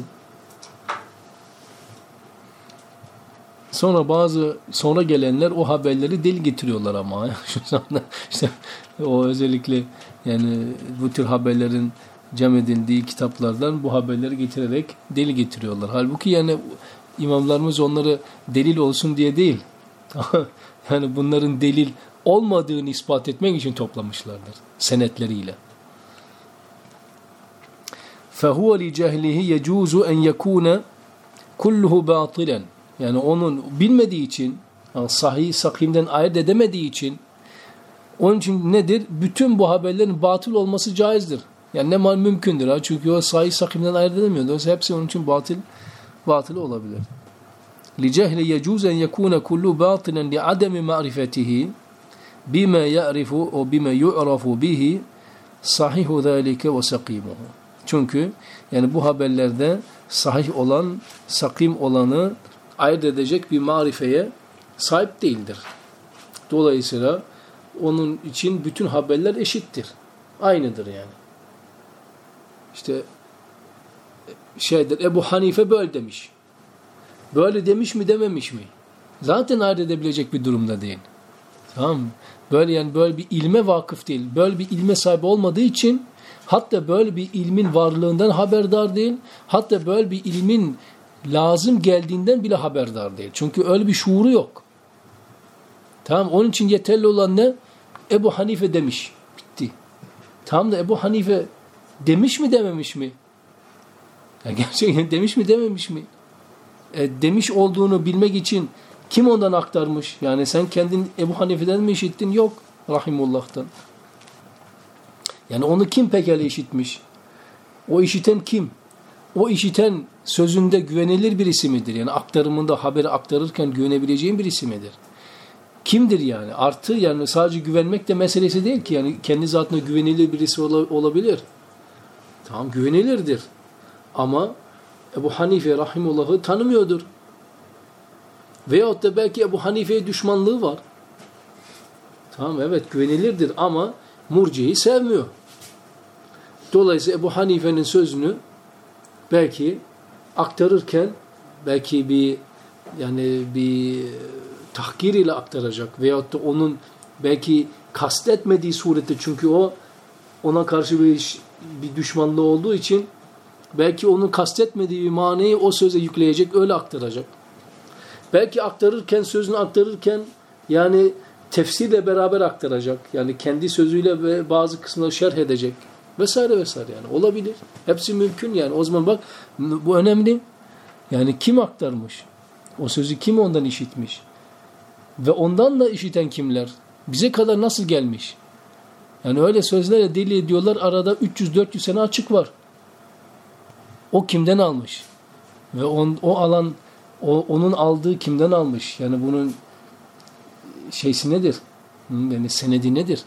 Sonra bazı sonra gelenler o haberleri deli getiriyorlar ama şu anda işte o özellikle yani bu tür haberlerin cem edildiği kitaplardan bu haberleri getirerek deli getiriyorlar. Halbuki yani imamlarımız onları delil olsun diye değil. Yani bunların delil olmadığını ispat etmek için toplamışlardır senetleriyle. فَهُوَ لِجَهْلِهِ يَجُوزُ اَنْ يَكُونَ كُلُّهُ بَاطِلًا. Yani onun bilmediği için, yani sahih sakimden ayırt edemediği için, onun için nedir? Bütün bu haberlerin batıl olması caizdir. Yani ne mal mümkündür. Ha? Çünkü o sahih sakimden ayırt edemiyor. Dolayısıyla hepsi onun için batıl, batıl olabilir. لِجَهْلِ يَجُوزَ اَنْ يَكُونَ كُلُّهُ بَاطِلًا لِعَدَمِ مَعْرِفَتِهِ بِمَا يَعْرِفُ وَبِمَا يُعْرَفُ بِهِ صَحِحُ ذَٰلِكَ وَسَقِيمُهُ. Çünkü yani bu haberlerde sahih olan, sakim olanı ayırt edecek bir marifeye sahip değildir. Dolayısıyla onun için bütün haberler eşittir. Aynıdır yani. İşte şeydir, Ebu Hanife böyle demiş. Böyle demiş mi dememiş mi? Zaten ayırt edebilecek bir durumda değil. Tamam mı? Böyle yani böyle bir ilme vakıf değil. Böyle bir ilme sahip olmadığı için hatta böyle bir ilmin varlığından haberdar değil. Hatta böyle bir ilmin lazım geldiğinden bile haberdar değil. Çünkü öyle bir şuuru yok. Tamam, onun için yeterli olan ne? Ebu Hanife demiş. Bitti. Tamam da Ebu Hanife demiş mi dememiş mi? Ya gerçekten demiş mi dememiş mi? E, demiş olduğunu bilmek için kim ondan aktarmış? Yani sen kendin Ebu Hanife'den mi işittin? Yok. Rahimullah'tan. Yani onu kim pekala işitmiş? O işiten kim? O işiten sözünde güvenilir birisi midir? Yani aktarımında haberi aktarırken güvenebileceğin birisi midir? Kimdir yani? Artı yani sadece güvenmek de meselesi değil ki. Yani kendi zatına güvenilir birisi olabilir. Tamam, güvenilirdir. Ama Ebu Hanife Rahimullah'ı tanımıyordur. Veyahut da belki Ebu Hanife'ye düşmanlığı var. Tamam, evet güvenilirdir ama Murci'yi sevmiyor. Dolayısıyla Ebu Hanife'nin sözünü belki aktarırken belki bir yani bir tahkir ile aktaracak veyahut da onun belki kastetmediği surette, çünkü o ona karşı bir, bir düşmanlığı olduğu için belki onun kastetmediği bir manayı o söze yükleyecek, öyle aktaracak. Belki aktarırken, sözünü aktarırken yani tefsirle beraber aktaracak. Yani kendi sözüyle ve bazı kısımları şerh edecek. Vesaire vesaire yani. Olabilir. Hepsi mümkün yani. O zaman bak bu önemli. Yani kim aktarmış? O sözü kim ondan işitmiş? Ve ondan da işiten kimler? Bize kadar nasıl gelmiş? Yani öyle sözlerle deli ediyorlar. Arada üç yüz dört yüz sene açık var. O kimden almış? Ve on, o alan o, onun aldığı kimden almış? Yani bunun şeysi nedir? Yani senedi nedir?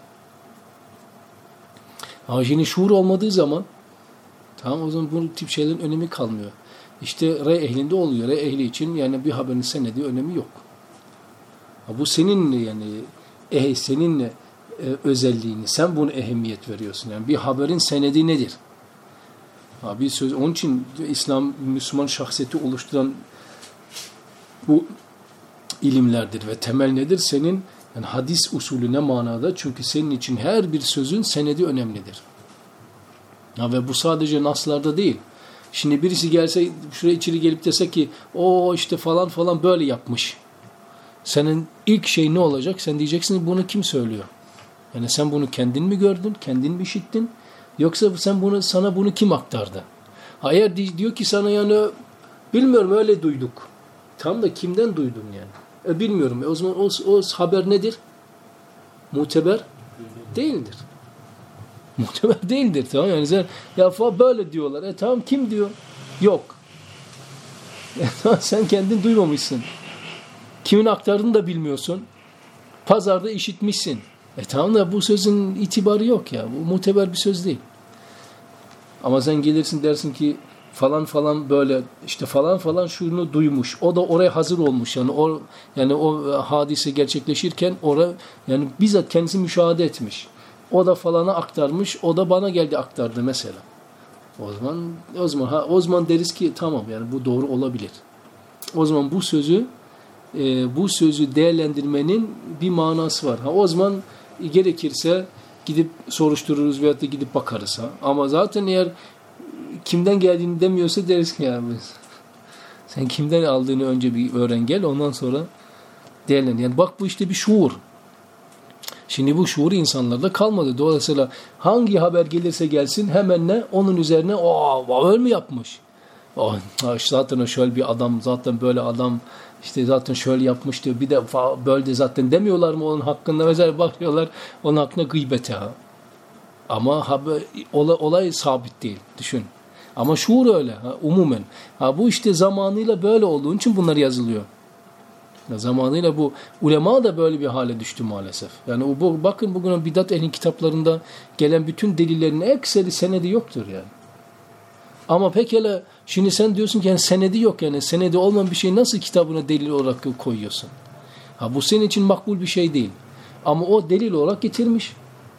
Hacinin şuur olmadığı zaman tamam, o zaman bu tip şeylerin önemi kalmıyor. İşte rey ehlinde oluyor. Rey ehli için yani bir haberin senedi önemi yok. Bu senin yani eh, senin e, özelliğini, sen bunu ehemmiyet veriyorsun. Yani bir haberin senedi nedir? Ha, bir söz, onun için İslam Müslüman şahsiyeti oluşturan bu ilimlerdir ve temel nedir? Senin yani hadis usulü ne manada? Çünkü senin için her bir sözün senedi önemlidir. Ha, ve bu sadece naslarda değil. Şimdi birisi gelse şuraya içeri gelip dese ki o işte falan falan böyle yapmış. Senin ilk şey ne olacak? Sen diyeceksin bunu kim söylüyor? Yani sen bunu kendin mi gördün? Kendin mi işittin? Yoksa sen bunu sana bunu kim aktardı? Ha, eğer diyor ki sana yani bilmiyorum öyle duyduk. Tam da kimden duydun yani? E, bilmiyorum. E, o zaman o, o haber nedir? Muteber değildir. Muteber değildir. Tamam yani sen ya böyle diyorlar. E tamam, kim diyor? Yok. E, tamam, sen kendin duymamışsın. Kimin aktardığını da bilmiyorsun. Pazarda işitmişsin. E tamam da bu sözün itibarı yok ya. Bu muteber bir söz değil. Ama sen gelirsin dersin ki falan falan böyle işte falan falan şunu duymuş. O da oraya hazır olmuş. Yani o yani o hadise gerçekleşirken oraya yani bizzat kendisi müşahede etmiş. O da falana aktarmış, o da bana geldi aktardı mesela. O zaman o zaman ha o zaman deriz ki tamam, yani bu doğru olabilir. O zaman bu sözü e, bu sözü değerlendirmenin bir manası var. Ha o zaman gerekirse gidip soruştururuz veyahut da gidip bakarız ha. Ama zaten eğer kimden geldiğini demiyorsa deriz ki ya biz, sen kimden aldığını önce bir öğren gel, ondan sonra değerlendir. Yani bak bu işte bir şuur. Şimdi bu şuur insanlarda kalmadı. Dolayısıyla hangi haber gelirse gelsin hemen ne? Onun üzerine o öyle mi yapmış? Oh, zaten şöyle bir adam, zaten böyle adam, işte zaten şöyle yapmış diyor. Bir de böyle de zaten demiyorlar mı onun hakkında? Mesela bakıyorlar onun hakkında gıybete ha. Ama haber, olay, olay sabit değil. Düşün. Ama şuur öyle. Ha, umumen. Ha, bu işte zamanıyla böyle olduğu için bunlar yazılıyor. Zamanıyla bu ulema da böyle bir hale düştü maalesef. Yani bu, bakın bugün bidat ehli kitaplarında gelen bütün delillerin ekseri senedi yoktur yani. Ama pekala şimdi sen diyorsun ki yani senedi yok, yani senedi olmayan bir şey nasıl kitabına delil olarak koyuyorsun? Ha bu senin için makbul bir şey değil. Ama o delil olarak getirmiş.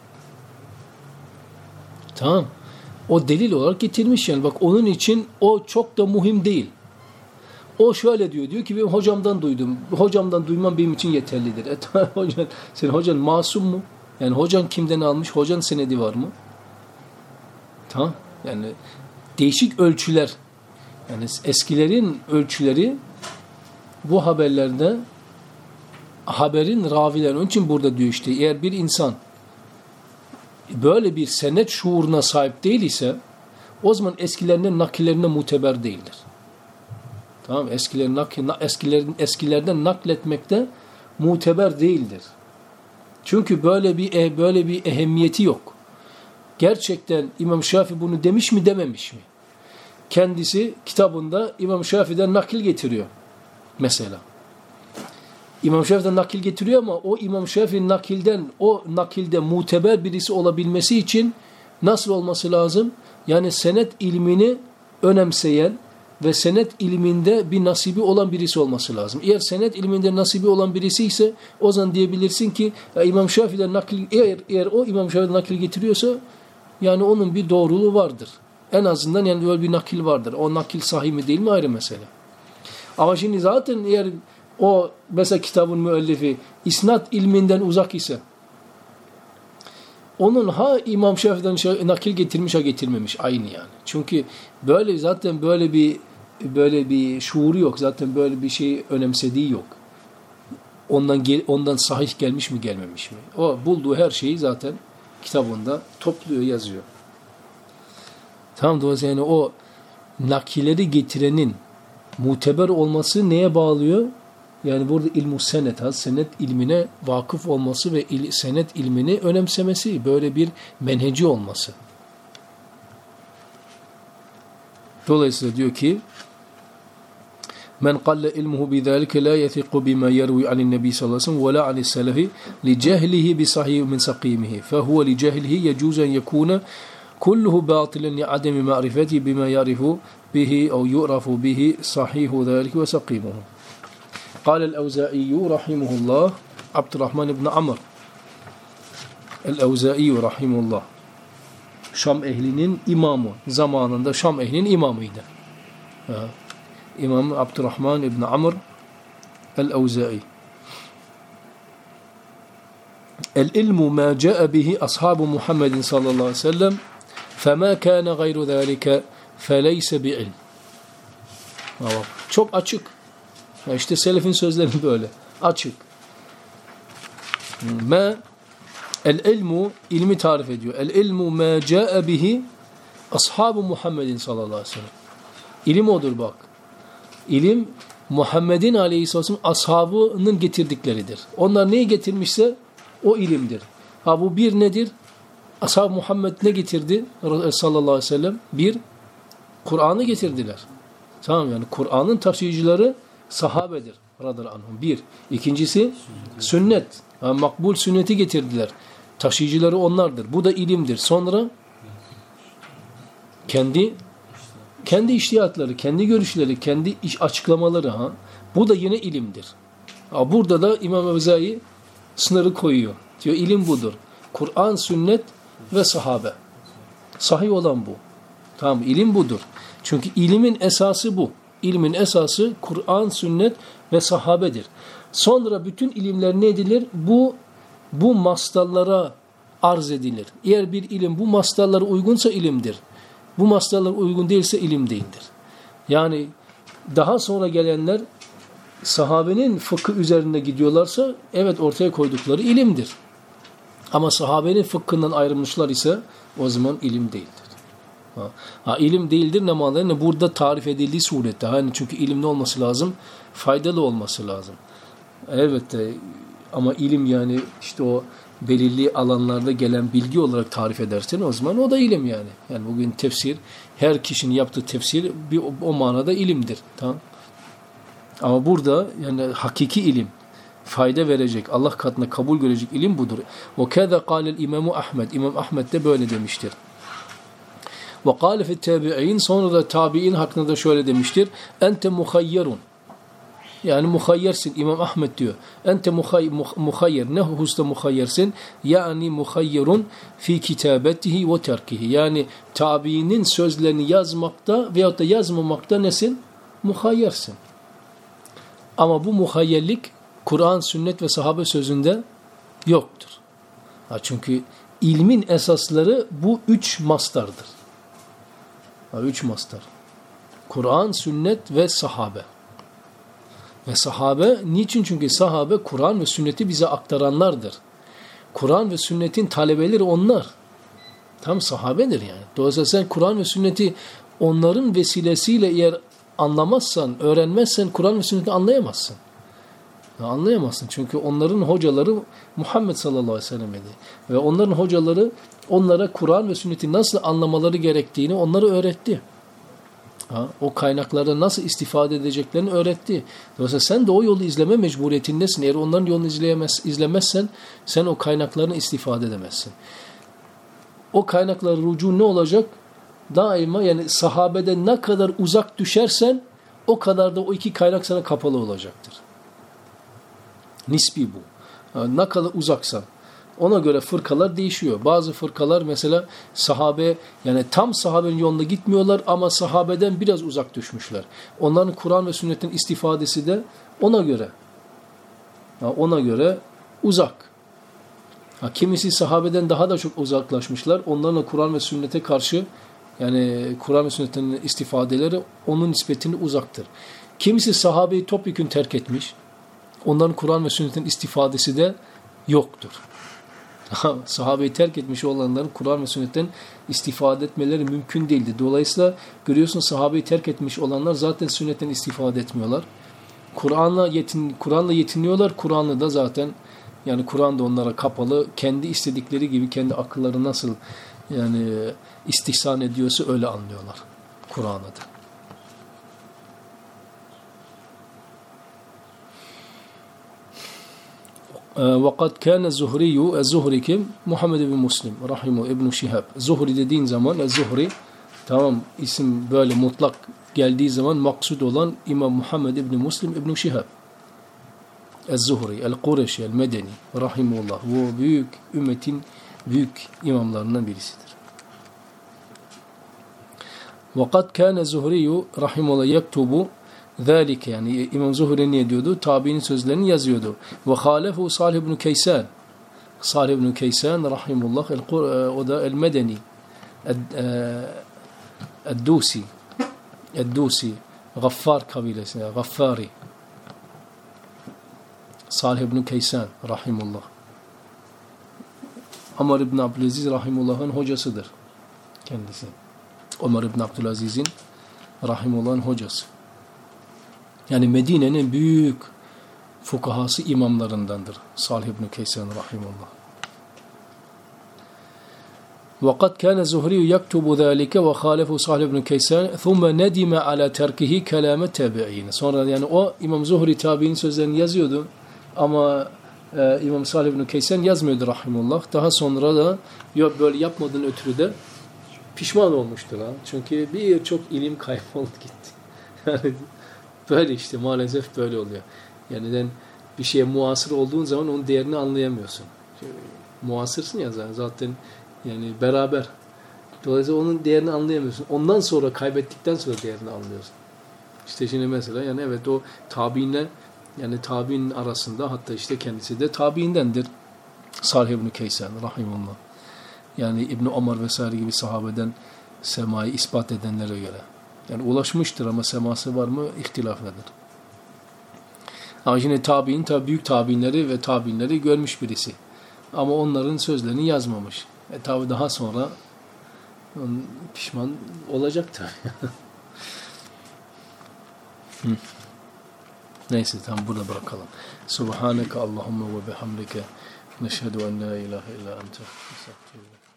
Tamam. O delil olarak getirmiş yani. Bak onun için o çok da mühim değil. O şöyle diyor, diyor ki benim hocamdan duydum. Hocamdan duymam benim için yeterlidir. E tamam hocan, senin hocan masum mu? Yani hocan kimden almış? Hocanın senedi var mı? Tamam. Yani değişik ölçüler. Yani eskilerin ölçüleri bu haberlerde haberin ravileri. Onun için burada diyor işte eğer bir insan böyle bir senet şuuruna sahip değil ise o zaman eskilerinin nakillerine muteber değildir. Tamam, eskilerin nakil, eskilerin eskilerden nakletmekte muteber değildir. Çünkü böyle bir böyle bir ehemmiyeti yok. Gerçekten İmam Şafii bunu demiş mi dememiş mi? Kendisi kitabında İmam Şafii'den nakil getiriyor mesela. İmam Şafii'den nakil getiriyor ama o İmam Şafii nakilden o nakilde muteber birisi olabilmesi için nasıl olması lazım? Yani senet ilmini önemseyen ve senet ilminde bir nasibi olan birisi olması lazım. Eğer senet ilminde nasibi olan birisi ise o zaman diyebilirsin ki İmam Şafii'den nakil, eğer, eğer o İmam Şafii'den nakil getiriyorsa yani onun bir doğruluğu vardır. En azından yani böyle bir nakil vardır. O nakil sahih mi değil mi ayrı mesele. Ama şimdi zaten eğer o mesela kitabın müellifi isnat ilminden uzak ise onun ha İmam Şafii'den nakil getirmiş ha getirmemiş aynı yani. Çünkü böyle zaten böyle bir böyle bir şuuru yok. Zaten böyle bir şey önemsediği yok. Ondan gel, ondan sahih gelmiş mi gelmemiş mi? O bulduğu her şeyi zaten kitabında topluyor, yazıyor. Tamam, dolayısıyla yani o nakilleri getirenin muteber olması neye bağlıyor? Yani burada ilmu senet, ha, senet ilmine vakıf olması ve il, senet ilmini önemsemesi, böyle bir menheci olması. Dolayısıyla diyor ki men qalle ilmuhu bidâlike la yethiqu bima yerwi anin nebi sallallahu aleyhi ve sellem ve la anis selefi li cehlihi bi sahih min sakimihi fehuve li cehlihi yecuzen yekûne kulluhu bâtilen li ademi ma'rifeti bima yarifu bihi ev yu'rafu bihi sahihu zâlike ve sakimuhu. قال الأوزائي رحمه الله عبد الرحمن بن عمرو el-Evzai rahimullah, Şam ehlinin imamı, zamanında Şam ehlinin imamıydı. Ha. İmam Abdurrahman ibn Amr el-Evzai. El-ilmu ma caa bihi ashabu Muhammedin sallallahu aleyhi ve sellem fema kana gayru zalika feleyse bi'ilm. Çok açık. Ya işte selefin sözleri böyle. Açık. Ma el-ilmu, ilmi tarif ediyor. El-ilmu ma caa bihi ashabu Muhammedin sallallahu aleyhi ve sellem. İlim odur bak. İlim Muhammed'in aleyhisselam ashabının getirdikleridir. Onlar neyi getirmişse o ilimdir. Ha bu bir nedir? Ashab-ı Muhammed ne getirdi sallallahu aleyhi ve sellem? Bir, Kur'an'ı getirdiler. Tamam, yani Kur'an'ın taşıyıcıları sahabedir radıyallahu anhum. Bir. İkincisi sünnet. Yani makbul sünneti getirdiler. Taşıyıcıları onlardır. Bu da ilimdir. Sonra kendi kendi iştihatları, kendi görüşleri, kendi iş açıklamaları, ha. Bu da yine ilimdir. Ha, burada da İmam Evzai sınırı koyuyor. Diyor ilim budur. Kur'an, sünnet ve sahabe. Sahih olan bu. Tamam, ilim budur. Çünkü ilimin esası bu. İlmin esası Kur'an, sünnet ve sahabedir. Sonra bütün ilimler ne edilir? Bu bu mastallara arz edilir. Eğer bir ilim bu mastallara uygunsa ilimdir. Bu mastallara uygun değilse ilim değildir. Yani daha sonra gelenler sahabenin fıkhı üzerinde gidiyorlarsa evet ortaya koydukları ilimdir. Ama sahabenin fıkhından ayrılmışlar ise o zaman ilim değildir. Ha, ha, ilim değildir ne manada? Ne burada tarif edildiği surette. Hani çünkü ilim ne olması lazım? Faydalı olması lazım. Elbette ama ilim yani işte o belirli alanlarda gelen bilgi olarak tarif edersen o zaman o da ilim yani. Yani bugün tefsir, her kişinin yaptığı tefsir bir, o, o manada ilimdir. Tamam. Ama burada yani hakiki ilim, fayda verecek, Allah katında kabul görecek ilim budur. Ve kâze kâlel İmam Ahmed. İmam Ahmed de böyle demiştir. Ve kâle fit tabi'in, sonra da tabi'in hakkında da şöyle demiştir. Ente muhayyerun. Yani muhayyersin. İmam Ahmed diyor. Ente muhayyer. Ne hususta muhayyersin? Yani muhayyerun fi kitabetihi ve terkihi. Yani tabiinin sözlerini yazmakta veyahut da yazmamakta nesin? Muhayyersin. Ama bu muhayyerlik Kur'an, sünnet ve sahabe sözünde yoktur. Ha çünkü ilmin esasları bu üç mastardır. Ha, üç mastar. Kur'an, sünnet ve sahabe. Ve sahabe niçin? Çünkü sahabe Kur'an ve sünneti bize aktaranlardır. Kur'an ve sünnetin talebeleri onlar. Tam sahabedir yani. Dolayısıyla sen Kur'an ve sünneti onların vesilesiyle eğer anlamazsan, öğrenmezsen Kur'an ve sünneti anlayamazsın. Ya anlayamazsın. Çünkü onların hocaları Muhammed sallallahu aleyhi ve sellem'di. Ve onların hocaları onlara Kur'an ve sünneti nasıl anlamaları gerektiğini onları öğretti. Ha, o kaynaklarda nasıl istifade edeceklerini öğretti. Dolayısıyla sen de o yolu izleme mecburiyetindesin. Eğer onların yolunu izleyemez, izlemezsen sen o kaynaklarını istifade edemezsin. O kaynaklara rücu ne olacak? Daima yani sahabeden ne kadar uzak düşersen o kadar da o iki kaynak sana kapalı olacaktır. Nisbi bu. Yani ne kadar uzaksan. Ona göre fırkalar değişiyor. Bazı fırkalar mesela sahabe yani tam sahabenin yolunda gitmiyorlar ama sahabeden biraz uzak düşmüşler. Onların Kur'an ve sünnetin istifadesi de ona göre. Yani ona göre uzak. Ha, kimisi sahabeden daha da çok uzaklaşmışlar. Onlarla Kur'an ve sünnete karşı yani Kur'an ve sünnetin istifadeleri onun nispetinde uzaktır. Kimisi sahabeyi topyekün terk etmiş. Onların Kur'an ve sünnetin istifadesi de yoktur. Sahabeyi terk etmiş olanların Kur'an ve sünnetten istifade etmeleri mümkün değildi. Dolayısıyla görüyorsun sahabeyi terk etmiş olanlar zaten sünnetten istifade etmiyorlar. Kur'an'la yetin, Kur'an'la yetiniyorlar. Kur'an'la da zaten yani Kur'an da onlara kapalı. Kendi istedikleri gibi kendi akılları nasıl yani istihsan ediyorsa öyle anlıyorlar Kur'an'ı da. وَقَدْ كَانَ الزُّهْرِيُّ الزُّهْرِ kim? Muhammed ibn Muslim rahimu ibn Şihab. Zuhri dediğin zaman Zuhri tamam isim böyle mutlak geldiği zaman maksud olan İmam Muhammed ibn Muslim ibn Şihab. El-Zuhri, El-Kureşi, El-Medeni rahimullah. Bu büyük ümmetin büyük imamlarından birisidir. وَقَدْ كَانَ الزُّهْرِيُّ rahimullah yektubu ذَٰلِكَ yani İmam Zuhri ne diyordu? Tabiinin sözlerini yazıyordu. Ve hâlefu Salih ibn Keysan. Salih ibn Keysan rahimullah o da el-Medeni el-Dusi el-Dusi Gaffar kabilesi Gaffari Salih ibn Keysan rahimullah Ömer ibn Abdülaziz rahimullah'ın hocasıdır kendisi. Ömer ibn Abdülaziz'in rahimullah'ın hocası. Yani Medine'nin büyük fukahası imamlarındandır. Salih ibn Keysan rahimullah. وَقَدْ كَانَ الزُّهْرِيُّ يَكْتُبُ ذَٰلِكَ وَخَالَفُ Salih ibn Keysan ثُمَّ نَدِمَ عَلَى تَرْكِهِ كَلَامَ التَّابِعِينَ. Sonra yani o İmam Zuhri tabiinin sözlerini yazıyordu ama e, İmam Salih ibn Keysan yazmıyordu rahimullah. Daha sonra da yok böyle yapmadığın ötürü de pişman olmuştur. Ha? Çünkü birçok ilim kayboldu gitti. Yani böyle işte maalesef böyle oluyor. Yani bir şeye muasır olduğun zaman onun değerini anlayamıyorsun. Muasırsın ya zaten, zaten yani beraber. Dolayısıyla onun değerini anlayamıyorsun. Ondan sonra kaybettikten sonra değerini anlıyorsun. İşte şimdi mesela yani evet o tabiinle yani tabiinin arasında hatta işte kendisi de tabiindendir. Salih ibn Kaysan rahimullah. Yani İbn Ömer vesaire gibi sahabeden semayı ispat edenlere göre. Yani ulaşmıştır ama seması var mı ihtilaf nedir? Ama şimdi tabiin tabi büyük tabiinleri ve tabiinleri görmüş birisi. Ama onların sözlerini yazmamış. E tabi daha sonra pişman olacaktır. Neyse tam burada bırakalım. Subhaneke Allahumma ve bihamdike neşhedü en la ilahe illa ente. Estağfirullah.